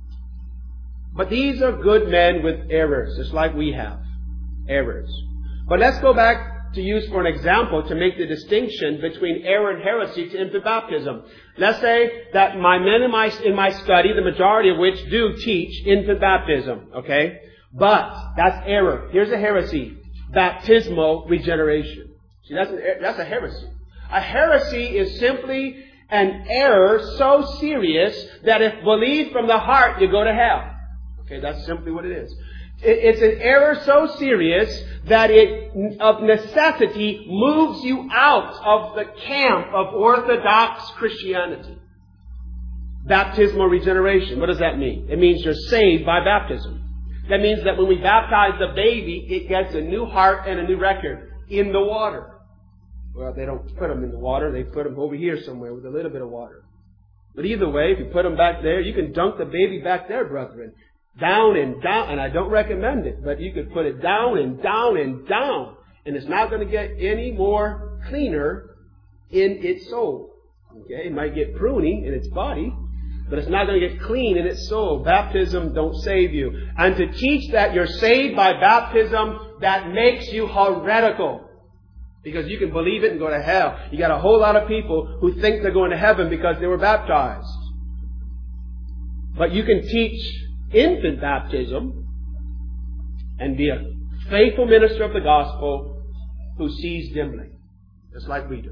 But these are good men with errors, just like we have errors. But let's go back to use for an example to make the distinction between error and heresy to infant baptism. Let's say that my men in my study, the majority of which do teach infant baptism, okay? But that's error. Here's a heresy. Baptismal regeneration. See, that's a heresy. A heresy is simply an error so serious that if believed from the heart, you go to hell. Okay, that's simply what it is. It's an error so serious that it, of necessity, moves you out of the camp of Orthodox Christianity. Baptismal regeneration. What does that mean? It means you're saved by baptism. That means that when we baptize the baby, it gets a new heart and a new record in the water. Well, they don't put them in the water. They put them over here somewhere with a little bit of water. But either way, if you put them back there, you can dunk the baby back there, brethren. Down and down. And I don't recommend it, but you could put it down and down and down. And it's not going to get any more cleaner in its soul. Okay? It might get pruny in its body, but it's not going to get clean in its soul. Baptism don't save you. And to teach that you're saved by baptism, that makes you heretical. Because you can believe it and go to hell. You got a whole lot of people who think they're going to heaven because they were baptized. But you can teach infant baptism and be a faithful minister of the gospel who sees dimly, just like we do.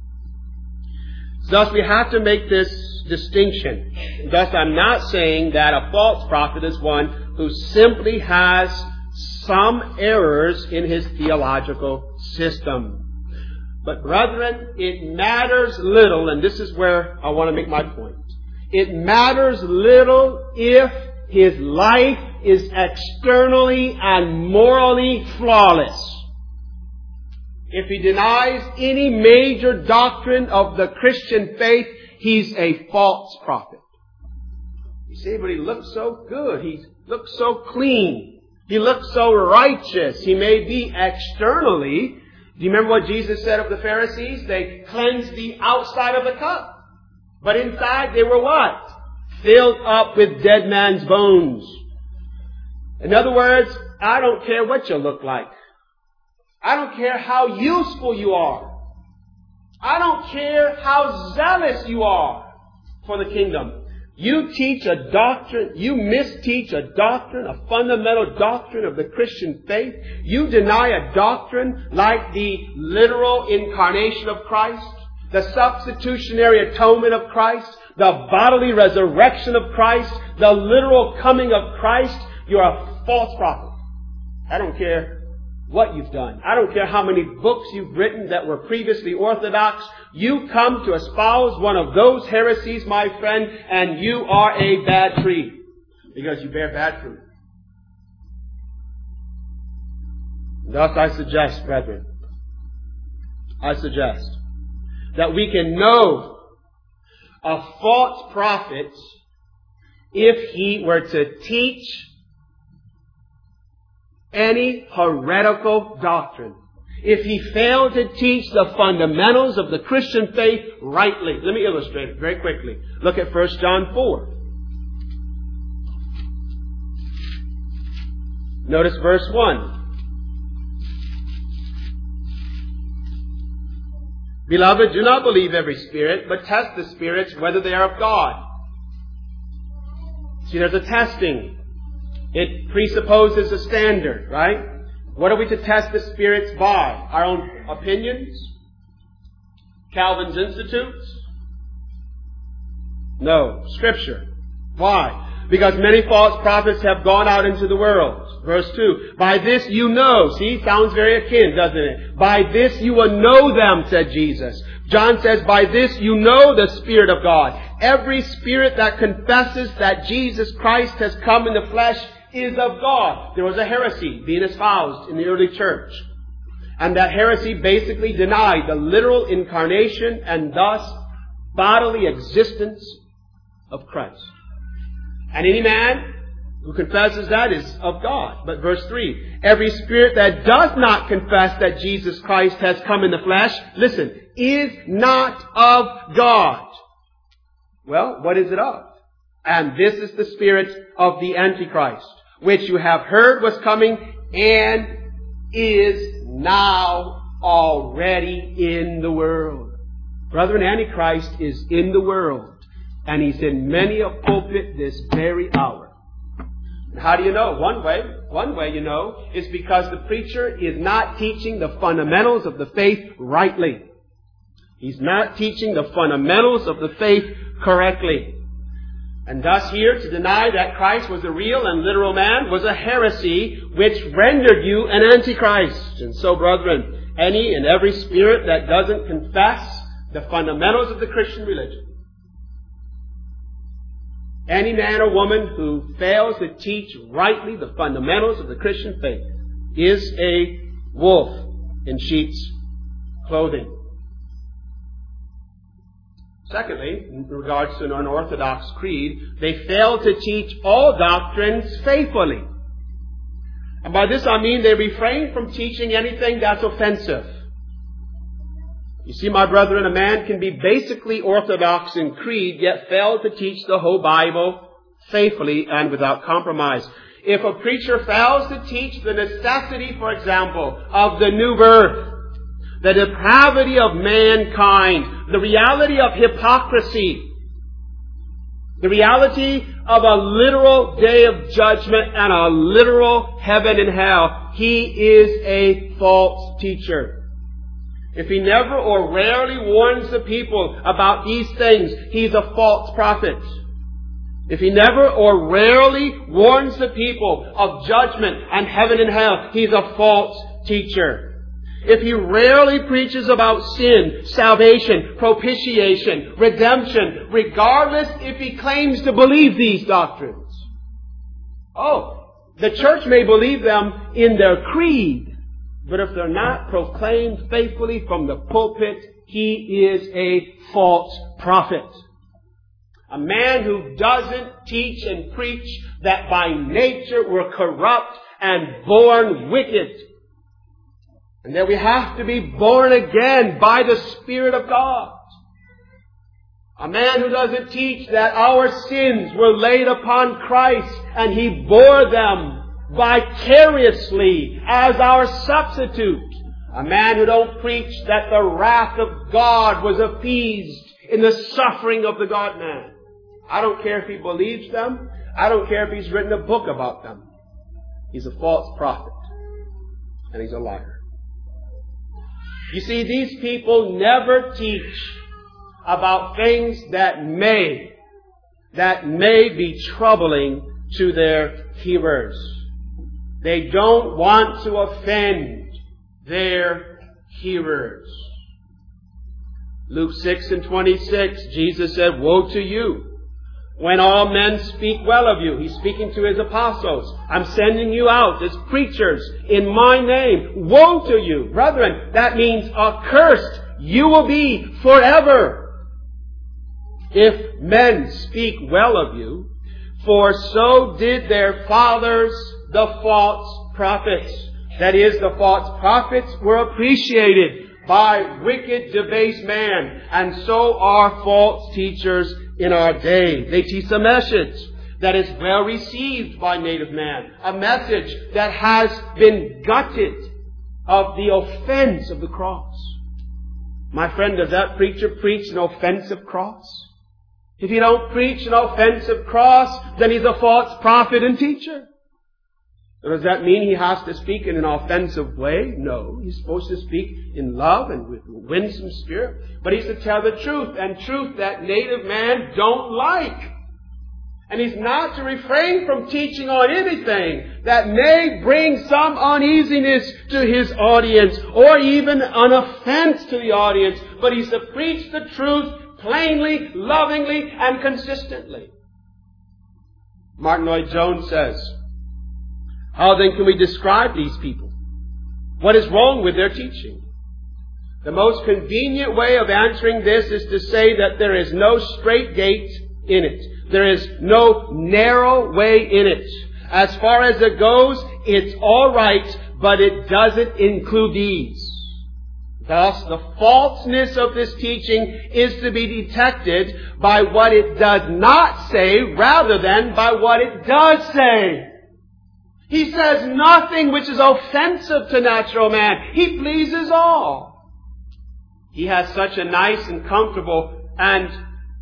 Thus, we have to make this distinction. Thus, I'm not saying that a false prophet is one who simply has some errors in his theological system. But brethren, it matters little, and this is where I want to make my point. It matters little if his life is externally and morally flawless. If he denies any major doctrine of the Christian faith, he's a false prophet. You see, but he looks so good. He looks so clean. He looks so righteous. He may be externally. Do you remember what Jesus said of the Pharisees? They cleansed the outside of the cup. But inside they were what? Filled up with dead man's bones. In other words, I don't care what you look like. I don't care how useful you are. I don't care how zealous you are for the kingdom. You teach a doctrine, you misteach a doctrine, a fundamental doctrine of the Christian faith. You deny a doctrine like the literal incarnation of Christ, the substitutionary atonement of Christ, the bodily resurrection of Christ, the literal coming of Christ. You're a false prophet. I don't care what you've done. I don't care how many books you've written that were previously orthodox. You come to espouse one of those heresies, my friend, and you are a bad tree because you bear bad fruit. Thus I suggest, brethren, that we can know a false prophet if he were to teach any heretical doctrine. If he failed to teach the fundamentals of the Christian faith rightly. Let me illustrate it very quickly. Look at 1 John 4. Notice verse 1. Beloved, do not believe every spirit, but test the spirits whether they are of God. See, there's a testing. It presupposes a standard, right? What are we to test the spirits by? Our own opinions? Calvin's Institutes? No. Scripture. Why? Because many false prophets have gone out into the world. Verse 2. By this you know. See, sounds very akin, doesn't it? By this you will know them, said Jesus. John says, by this you know the Spirit of God. Every spirit that confesses that Jesus Christ has come in the flesh is of God. There was a heresy being espoused in the early church. And that heresy basically denied the literal incarnation and thus bodily existence of Christ. And any man who confesses that is of God. But verse 3, every spirit that does not confess that Jesus Christ has come in the flesh, listen, is not of God. Well, what is it of? And this is the spirit of the Antichrist, which you have heard was coming and is now already in the world. Brethren, Antichrist is in the world, and he's in many a pulpit this very hour. How do you know? One way you know is because the preacher is not teaching the fundamentals of the faith rightly. He's not teaching the fundamentals of the faith correctly. And thus here, to deny that Christ was a real and literal man was a heresy which rendered you an antichrist. And so, brethren, any and every spirit that doesn't confess the fundamentals of the Christian religion, any man or woman who fails to teach rightly the fundamentals of the Christian faith is a wolf in sheep's clothing. Secondly, in regards to an unorthodox creed, they fail to teach all doctrines faithfully. And by this I mean they refrain from teaching anything that's offensive. You see, my brethren, a man can be basically orthodox in creed, yet fail to teach the whole Bible faithfully and without compromise. If a preacher fails to teach the necessity, for example, of the new birth, the depravity of mankind, the reality of hypocrisy, the reality of a literal day of judgment and a literal heaven and hell, he is a false teacher. If he never or rarely warns the people about these things, he's a false prophet. If he never or rarely warns the people of judgment and heaven and hell, he's a false teacher. If he rarely preaches about sin, salvation, propitiation, redemption, regardless if he claims to believe these doctrines. The church may believe them in their creed, but if they're not proclaimed faithfully from the pulpit, he is a false prophet. A man who doesn't teach and preach that by nature we're corrupt and born wicked, and that we have to be born again by the Spirit of God. A man who doesn't teach that our sins were laid upon Christ and He bore them vicariously as our substitute. A man who don't preach that the wrath of God was appeased in the suffering of the God-man. I don't care if he believes them. I don't care if he's written a book about them. He's a false prophet. And he's a liar. You see, these people never teach about things that may be troubling to their hearers. They don't want to offend their hearers. Luke 6:26, Jesus said, "Woe to you when all men speak well of you." He's speaking to His apostles. "I'm sending you out as preachers in my name. Woe to you." Brethren, that means accursed you will be forever if men speak well of you. For so did their fathers, the false prophets. That is, the false prophets were appreciated by wicked, debased man. And so are false teachers in our day. They teach a message that is well received by native man. A message that has been gutted of the offense of the cross. My friend, does that preacher preach an offensive cross? If he don't preach an offensive cross, then he's a false prophet and teacher. Does that mean he has to speak in an offensive way? No. He's supposed to speak in love and with a winsome spirit. But he's to tell the truth, and truth that native man don't like. And he's not to refrain from teaching on anything that may bring some uneasiness to his audience, or even an offense to the audience. But he's to preach the truth plainly, lovingly, and consistently. Martin Lloyd-Jones says, "How then can we describe these people? What is wrong with their teaching? The most convenient way of answering this is to say that there is no straight gate in it. There is no narrow way in it. As far as it goes, it's all right, but it doesn't include these." Thus, the falseness of this teaching is to be detected by what it does not say rather than by what it does say. He says nothing which is offensive to natural man. He pleases all. He has such a nice and comfortable and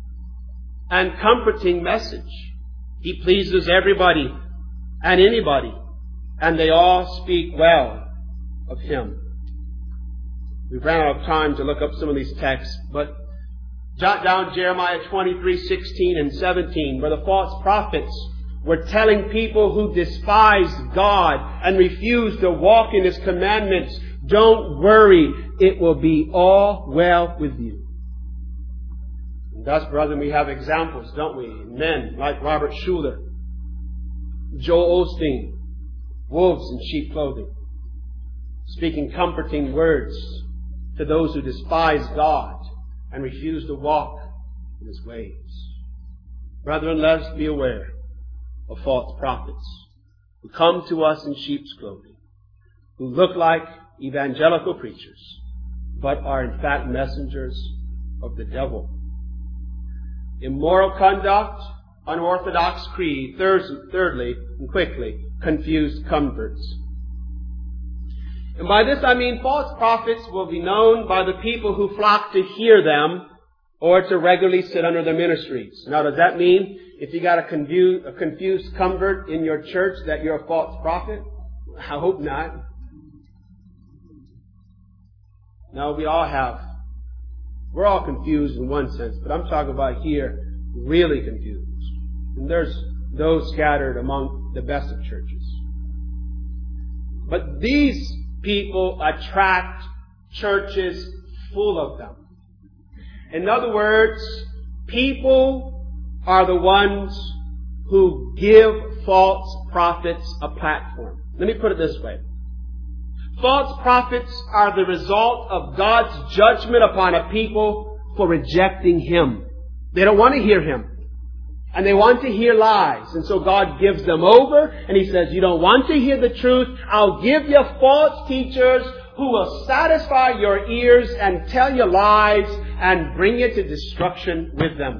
comforting message. He pleases everybody and anybody, and they all speak well of Him. We've ran out of time to look up some of these texts, but jot down Jeremiah 23:16 and 17, where the false prophets were telling people who despised God and refused to walk in His commandments, don't worry, it will be all well with you. And thus, brethren, we have examples, don't we? Men like Robert Schuller, Joel Osteen, wolves in sheep clothing, speaking comforting words to those who despise God and refuse to walk in His ways. Brethren, let us be aware of false prophets who come to us in sheep's clothing, who look like evangelical preachers, but are in fact messengers of the devil. Immoral conduct, unorthodox creed, thirdly, and quickly, confused converts. And by this I mean false prophets will be known by the people who flock to hear them or to regularly sit under their ministries. Now, does that mean if you got a confused convert in your church that you're a false prophet? I hope not. No, we all have. We're all confused in one sense, but I'm talking about here really confused. And there's those scattered among the best of churches. But these people attract churches full of them. In other words, people are the ones who give false prophets a platform. Let me put it this way. False prophets are the result of God's judgment upon a people for rejecting Him. They don't want to hear Him. And they want to hear lies. And so God gives them over and He says, you don't want to hear the truth. I'll give you false teachers who will satisfy your ears and tell you lies and bring you to destruction with them.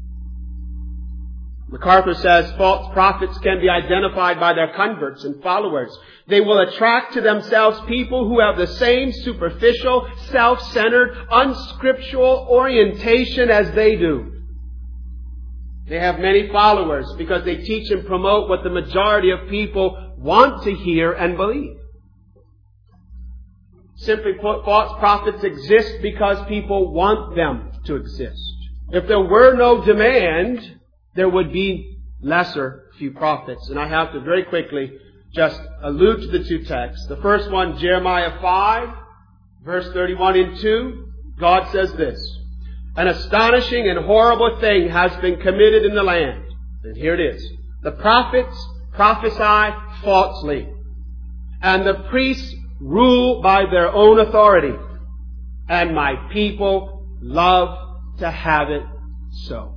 MacArthur says false prophets can be identified by their converts and followers. They will attract to themselves people who have the same superficial, self-centered, unscriptural orientation as they do. They have many followers because they teach and promote what the majority of people want to hear and believe. Simply put, false prophets exist because people want them to exist. If there were no demand, there would be lesser few prophets. And I have to very quickly just allude to the two texts. The first one, Jeremiah 5, verse 31 and 2. God says this, an astonishing and horrible thing has been committed in the land. And here it is. The prophets prophesy falsely, and the priests rule by their own authority, and my people love to have it so.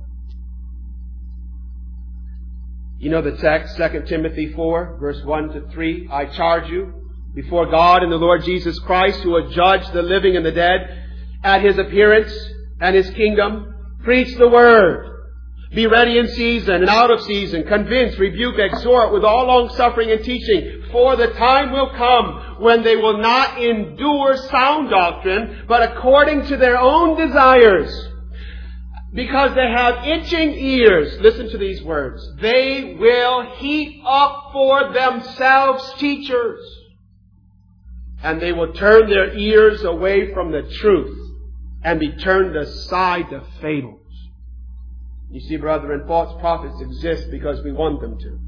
You know the text, 2 Timothy 4, verse 1 to 3. I charge you before God and the Lord Jesus Christ, who will judge the living and the dead at His appearance and His kingdom. Preach the word. Be ready in season and out of season. Convince, rebuke, exhort with all long suffering and teaching. For the time will come when they will not endure sound doctrine, but according to their own desires. Because they have itching ears, listen to these words, they will heap up for themselves teachers. And they will turn their ears away from the truth and be turned aside to fables. You see, brethren, false prophets exist because we want them to.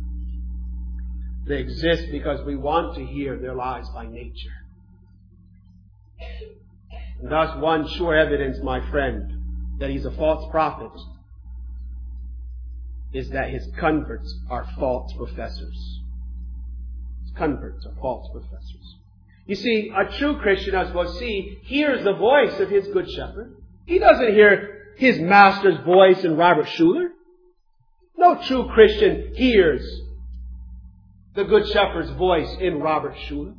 They exist because we want to hear their lies by nature. And thus, one sure evidence, my friend, that he's a false prophet is that his converts are false professors. His converts are false professors. You see, a true Christian, as we'll see, hears the voice of his good shepherd. He doesn't hear his master's voice in Robert Schuller. No true Christian hears the good shepherd's voice in Robert Schuller.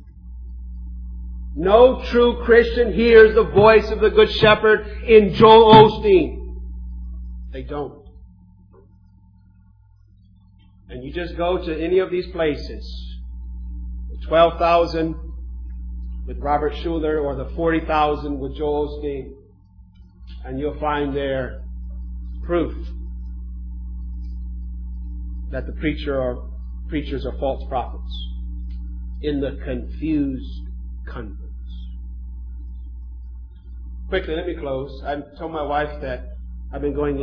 No true Christian hears the voice of the good shepherd in Joel Osteen. They don't. And you just go to any of these places, the 12,000 with Robert Schuller or the 40,000 with Joel Osteen, and you'll find there proof that the preachers are false prophets in the confused converts. Quickly, let me close. I told my wife that I've been going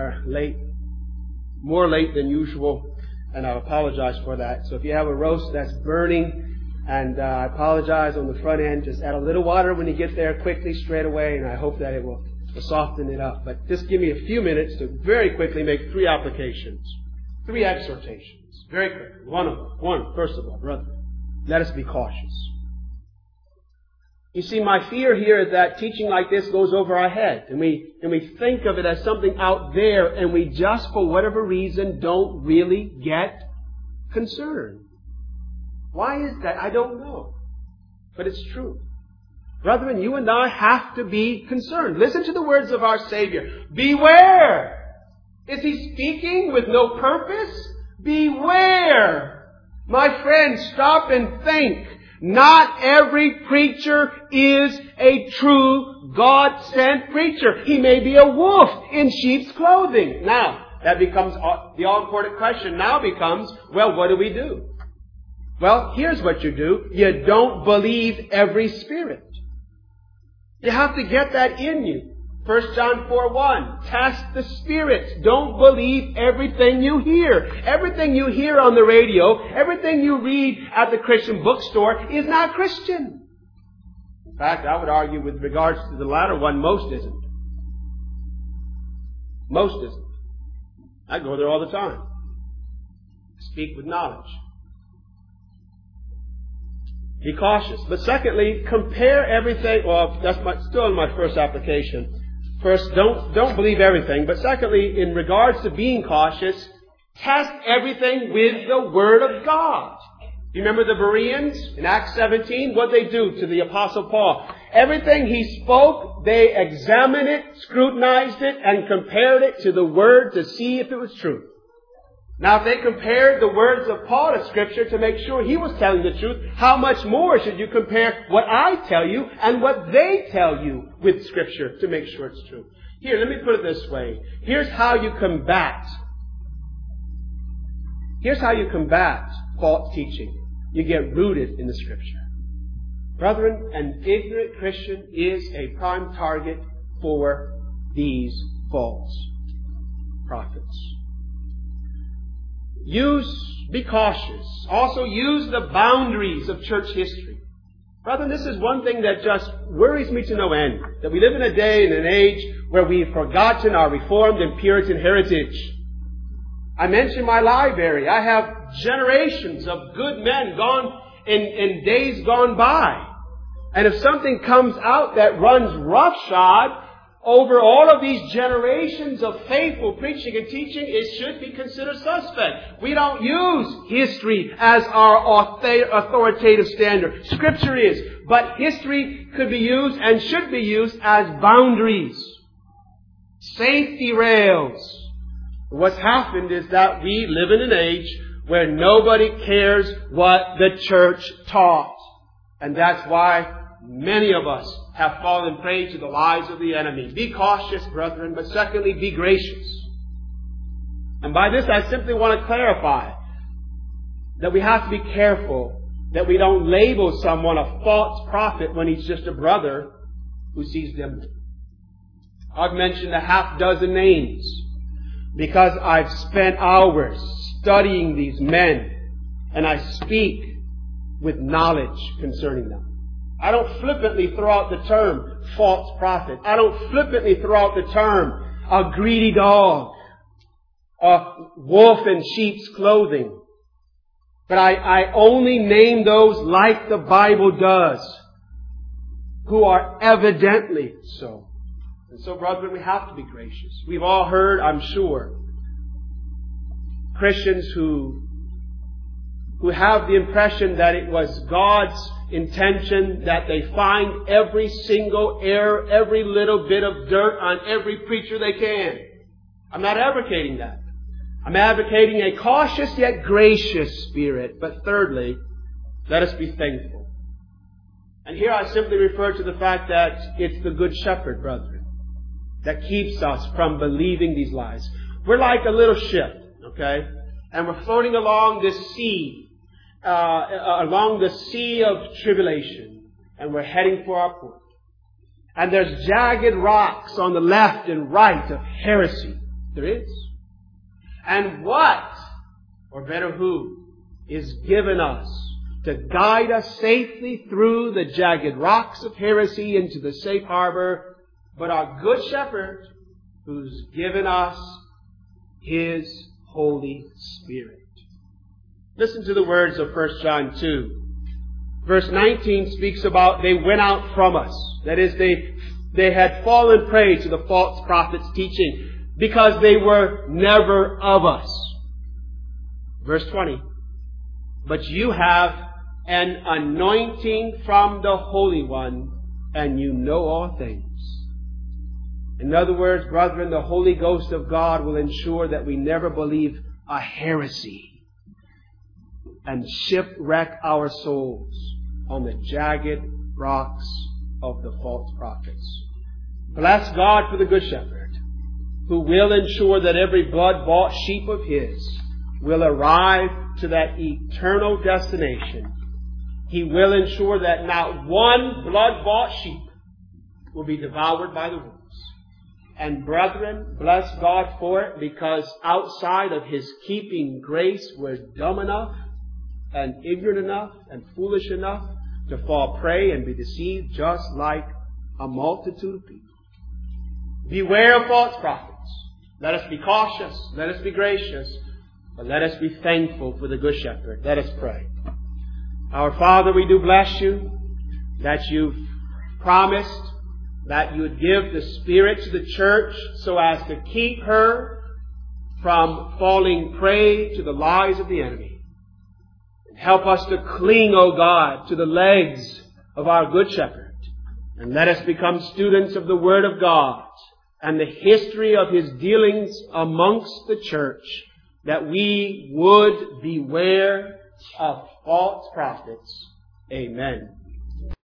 more late than usual, and I apologize for that. So if you have a roast that's burning, and I apologize on the front end, just add a little water when you get there quickly, straight away, and I hope that it will soften it up. But just give me a few minutes to very quickly make 3 applications, 3 exhortations. Very quickly. One, first of all, brother, let us be cautious. You see, my fear here is that teaching like this goes over our head, and we think of it as something out there, and we just, for whatever reason, don't really get concerned. Why is that? I don't know. But it's true. Brethren, you and I have to be concerned. Listen to the words of our Savior. Beware! Is He speaking with no purpose? Beware! My friends, stop and think. Not every preacher is a true God-sent preacher. He may be a wolf in sheep's clothing. Now, that becomes the all-important question. Now becomes, well, what do we do? Well, here's what you do. You don't believe every spirit. You have to get that in you. 1 John 4:1. Test the spirits. Don't believe everything you hear. Everything you hear on the radio, everything you read at the Christian bookstore is not Christian. In fact, I would argue with regards to the latter one, most isn't. Most isn't. I go there all the time. Speak with knowledge. Be cautious. But secondly, compare everything. Well, that's still in my first application. First, don't believe everything. But secondly, in regards to being cautious, test everything with the Word of God. You remember the Bereans in Acts 17? What they do to the Apostle Paul? Everything he spoke, they examined it, scrutinized it, and compared it to the Word to see if it was true. Now, if they compared the words of Paul to Scripture to make sure he was telling the truth, how much more should you compare what I tell you and what they tell you with Scripture to make sure it's true? Here, let me put it this way. Here's how you combat false teaching. You get rooted in the Scripture. Brethren, an ignorant Christian is a prime target for these false prophets. Be cautious. Also use the boundaries of church history. Brethren, this is one thing that just worries me to no end. That we live in a day and an age where we've forgotten our Reformed and Puritan heritage. I mentioned my library. I have generations of good men gone in days gone by. And if something comes out that runs roughshod over all of these generations of faithful preaching and teaching, it should be considered suspect. We don't use history as our authoritative standard. Scripture is. But history could be used and should be used as boundaries. Safety rails. What's happened is that we live in an age where nobody cares what the church taught. And that's why many of us have fallen prey to the lies of the enemy. Be cautious, brethren, but secondly, be gracious. And by this I simply want to clarify that we have to be careful that we don't label someone a false prophet when he's just a brother who sees dimly. I've mentioned a half dozen names because I've spent hours studying these men and I speak with knowledge concerning them. I don't flippantly throw out the term false prophet. I don't flippantly throw out the term a greedy dog, a wolf in sheep's clothing. But I only name those like the Bible does, who are evidently so. And so, brethren, we have to be gracious. We've all heard, I'm sure, Christians who have the impression that it was God's intention that they find every single error, every little bit of dirt on every preacher they can. I'm not advocating that. I'm advocating a cautious yet gracious spirit. But thirdly, let us be thankful. And here I simply refer to the fact that it's the Good Shepherd, brethren, that keeps us from believing these lies. We're like a little ship, okay? And we're floating along this sea. Along the sea of tribulation, and we're heading for our port. And there's jagged rocks on the left and right of heresy. There is. And what, or better who, is given us to guide us safely through the jagged rocks of heresy into the safe harbor, but our good shepherd who's given us His Holy Spirit. Listen to the words of 1 John 2. Verse 19 speaks about they went out from us. That is, they had fallen prey to the false prophet's teaching because they were never of us. Verse 20. But you have an anointing from the Holy One, and you know all things. In other words, brethren, the Holy Ghost of God will ensure that we never believe a heresy and shipwreck our souls on the jagged rocks of the false prophets. Bless God for the Good Shepherd, who will ensure that every blood-bought sheep of His will arrive to that eternal destination. He will ensure that not one blood-bought sheep will be devoured by the wolves. And brethren, bless God for it, because outside of His keeping grace, we're dumb enough and ignorant enough and foolish enough to fall prey and be deceived just like a multitude of people. Beware of false prophets. Let us be cautious. Let us be gracious. But let us be thankful for the Good Shepherd. Let us pray. Our Father, we do bless You that You've promised that You would give the Spirit to the church so as to keep her from falling prey to the lies of the enemy. Help us to cling, O God, to the legs of our Good Shepherd. And let us become students of the Word of God and the history of His dealings amongst the church, that we would beware of false prophets. Amen.